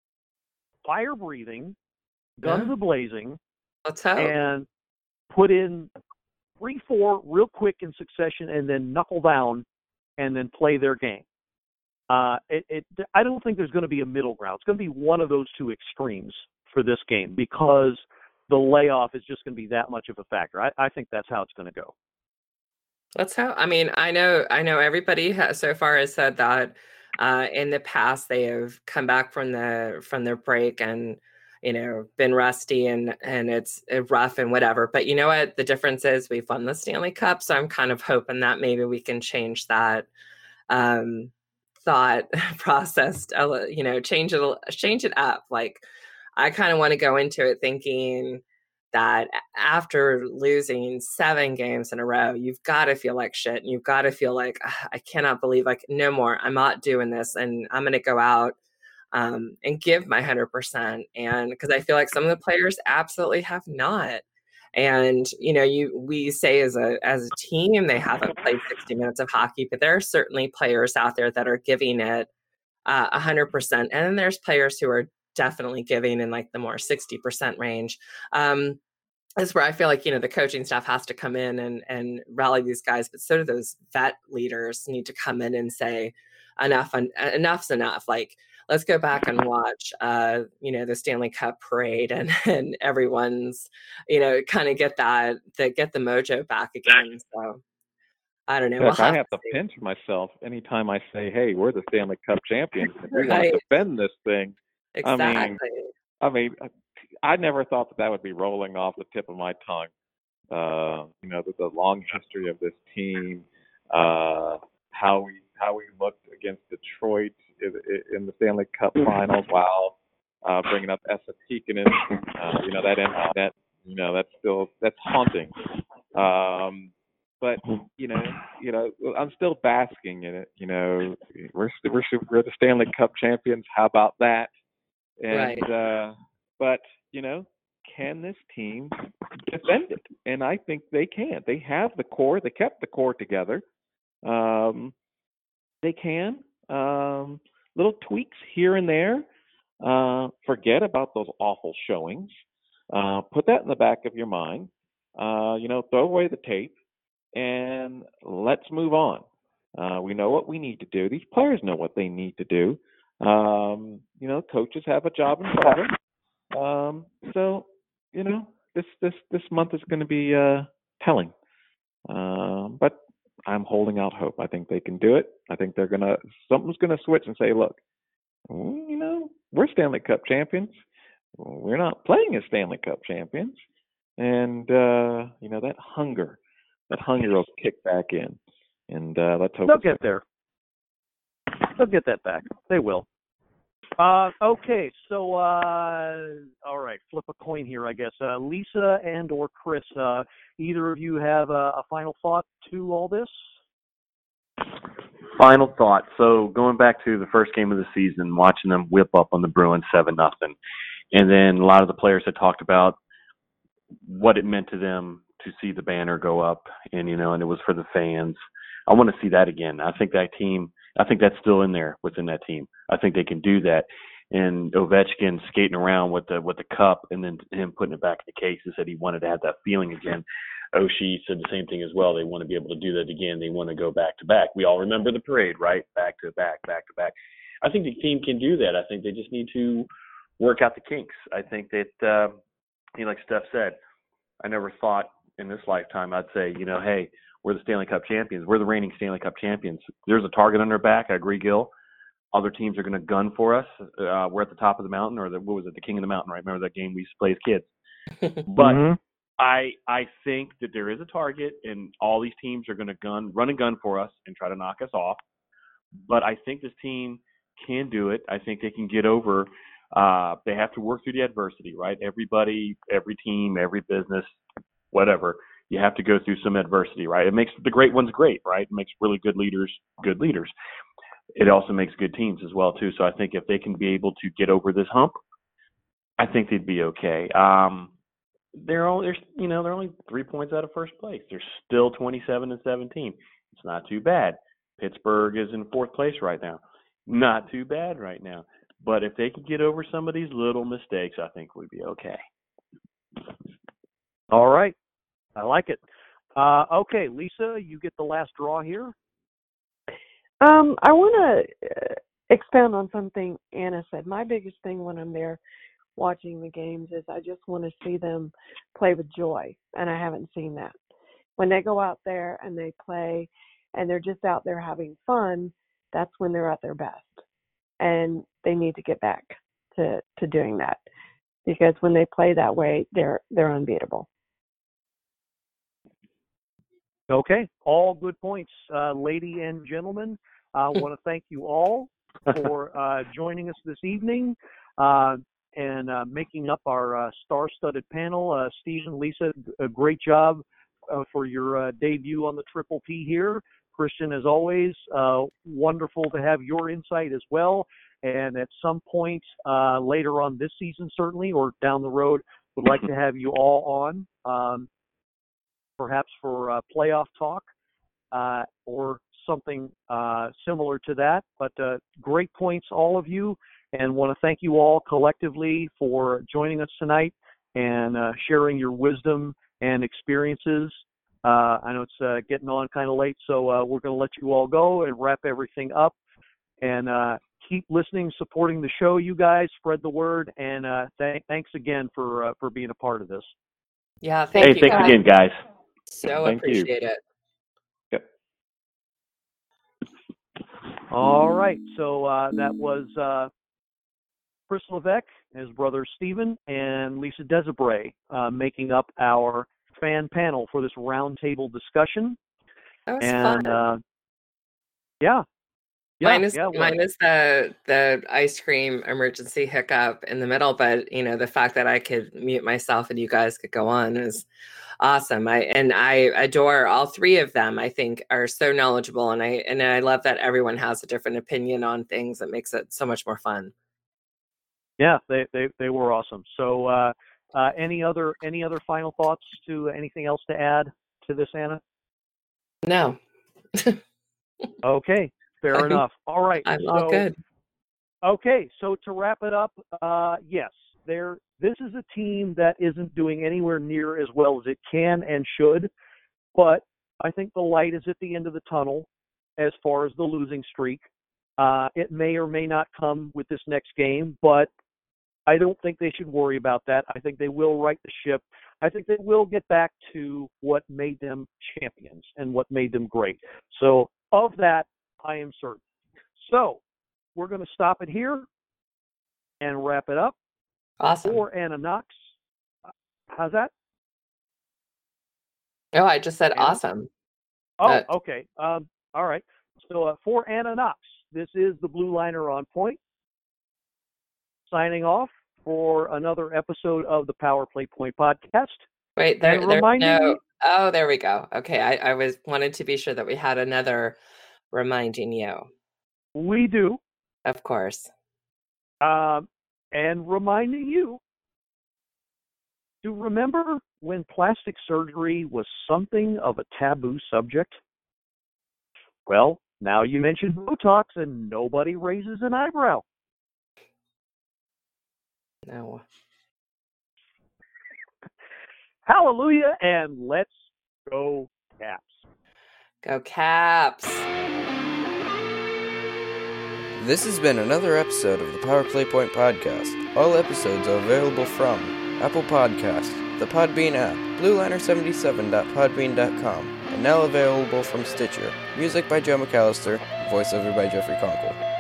fire breathing, guns Yeah. a blazing, Let's hope. and put in three, four real quick in succession, and then knuckle down, and then play their game. Uh, it, it, I don't think there's going to be a middle ground. It's going to be one of those two extremes for this game because the layoff is just going to be that much of a factor. I, I think that's how it's going to go. Let's hope. I mean, I know, I know everybody has so far has said that uh, in the past they have come back from the from their break and you know been rusty and and it's rough and whatever. But you know what? The difference is we've won the Stanley Cup, so I'm kind of hoping that maybe we can change that. Um, thought process, you know, change it, change it up. Like, I kind of want to go into it thinking that after losing seven games in a row, you've got to feel like shit. And you've got to feel like, I cannot believe, like, no more, I'm not doing this. And I'm going to go out um, and give my one hundred percent. And because I feel like some of the players absolutely have not. And, you know, you we say as a as a team, they haven't played sixty minutes of hockey, but there are certainly players out there that are giving it uh, one hundred percent. And then there's players who are definitely giving in like the more sixty percent range. Um, that's where I feel like, you know, the coaching staff has to come in and, and rally these guys, but so do those vet leaders need to come in and say, enough, en- enough's enough. Like, let's go back and watch, uh, you know, the Stanley Cup parade and, and everyone's, you know, kind of get that, the, get the mojo back again. So I don't know. Heck, We'll have I have to to see. pinch myself anytime I say, hey, we're the Stanley Cup champions. And we want Right. to defend this thing. Exactly. I mean, I mean, I never thought that that would be rolling off the tip of my tongue. Uh, you know, the, the long history of this team, uh, how we how we looked against Detroit in, in the Stanley Cup Finals. Wow, uh, bringing up Esa Tikkanen, uh, you know that empty net. You know that's still that's haunting. Um, but you know, you know, I'm still basking in it. You know, we're we're we're the Stanley Cup champions. How about that? And Right. uh, but you know, can this team defend it? And I think they can. They have the core. They kept the core together. Um, they can. Um, little tweaks here and there. Uh, forget about those awful showings. Uh, put that in the back of your mind. Uh, you know, throw away the tape and let's move on. Uh, we know what we need to do. These players know what they need to do. Um, you know, coaches have a job in front of them. Um, so, you know, this this this month is going to be uh, telling. Um, but I'm holding out hope. I think they can do it. I think they're gonna something's gonna switch and say, look, you know, we're Stanley Cup champions. We're not playing as Stanley Cup champions, and uh, you know that hunger, that hunger will kick back in, and uh, let's hope they'll get there. They'll get that back. They will. Uh, okay, so uh, all right, flip a coin here, I guess. Uh, Lisa and or Chris, uh, either of you have a, a final thought to all this? Final thought. So going back to the first game of the season, watching them whip up on the Bruins seven nothing, and then a lot of the players had talked about what it meant to them to see the banner go up, and you know, and it was for the fans. I want to see that again. I think that team. I think that's still in there within that team. I think they can do that. And Ovechkin skating around with the with the cup, and then him putting it back in the case, and said he wanted to have that feeling again. Oshie said the same thing as well. They want to be able to do that again. They want to go back to back. We all remember the parade, right? Back to back, back to back. I think the team can do that. I think they just need to work out the kinks. I think that, uh, you know, like Steph said, I never thought in this lifetime I'd say, you know, hey, we're the Stanley Cup champions. We're the reigning Stanley Cup champions. There's a target on their back. I agree, Gil. Other teams are going to gun for us. Uh, we're at the top of the mountain, or the, what was it, the King of the Mountain, right? Remember that game we used to play as kids? But mm-hmm. I I think that there is a target, and all these teams are going to gun, run and gun for us and try to knock us off. But I think this team can do it. I think they can get over. Uh, they have to work through the adversity, right? Everybody, every team, every business, whatever. You have to go through some adversity, right? It makes the great ones great, right? It makes really good leaders good leaders. It also makes good teams as well, too. So I think if they can be able to get over this hump, I think they'd be okay. Um, they're only, they're, you know, they're only three points out of first place. They're still twenty-seven and seventeen. It's not too bad. Pittsburgh is in fourth place right now. Not too bad right now. But if they could get over some of these little mistakes, I think we'd be okay. All right. I like it. Uh, okay, Lisa, you get the last draw here. Um, I want to uh, expound on something Anna said. My biggest thing when I'm there watching the games is I just want to see them play with joy, and I haven't seen that. When they go out there and they play and they're just out there having fun, that's when they're at their best. And they need to get back to, to doing that, because when they play that way, they're they're unbeatable. Okay, all good points, uh, lady and gentlemen. I uh, want to thank you all for uh, joining us this evening uh, and uh, making up our uh, star-studded panel. Uh, Stephen, Lisa, a great job uh, for your uh, debut on the Triple P here. Christian, as always, uh, wonderful to have your insight as well. And at some point uh, later on this season, certainly, or down the road, would like to have you all on. Um, perhaps for uh, playoff talk uh, or something uh, similar to that. But uh, great points, all of you, and want to thank you all collectively for joining us tonight and uh, sharing your wisdom and experiences. Uh, I know it's uh, getting on kind of late, so uh, we're going to let you all go and wrap everything up. And uh, keep listening, supporting the show, you guys. Spread the word, and uh, th- thanks again for uh, for being a part of this. Yeah, thank hey, you. thanks guys. again, guys. So Thank you. appreciate it. Yep. All right, so uh, that was uh, Chris Levesque, his brother Stephen, and Lisa Desibray uh, making up our fan panel for this roundtable discussion. That was and fun. Uh, yeah. Yeah, minus yeah, well, minus the the ice cream emergency hiccup in the middle, but you know, the fact that I could mute myself and you guys could go on is awesome. I and I adore all three of them. I think are so knowledgeable, and I and I love that everyone has a different opinion on things. That makes it so much more fun. Yeah, they they, they were awesome. So uh, Uh, any other any other final thoughts to anything else to add to this, Anna? No. Okay, fair I'm, enough. All right. I'm so, all good. Okay, so to wrap it up, uh, yes, there. This is a team that isn't doing anywhere near as well as it can and should, but I think the light is at the end of the tunnel as far as the losing streak. Uh, it may or may not come with this next game, but I don't think they should worry about that. I think they will right the ship. I think they will get back to what made them champions and what made them great. So of that, I am certain. So we're going to stop it here and wrap it up. Awesome. For Anna Knox. How's that? Oh, I just said Anna? awesome. Oh, But- okay. Um, all right. So uh, for Anna Knox, this is the Blue Liner on Point. Signing off for another episode of the Power Play Point podcast. Wait, there, And there's reminding no. you- Oh, there we go. Okay, I, I was wanted to be sure that we had another reminding you. We do. Of course. Um, and reminding you to remember when plastic surgery was something of a taboo subject. Well, now you mentioned Botox and nobody raises an eyebrow. No. Hallelujah, and let's go Caps. Go Caps. This has been another episode of the Power Play Point podcast. All episodes are available from Apple Podcasts, the Podbean app, blue liner seventy-seven dot podbean dot com, and now available from Stitcher. Music by Joe McAllister, voiceover by Jeffrey Conkle.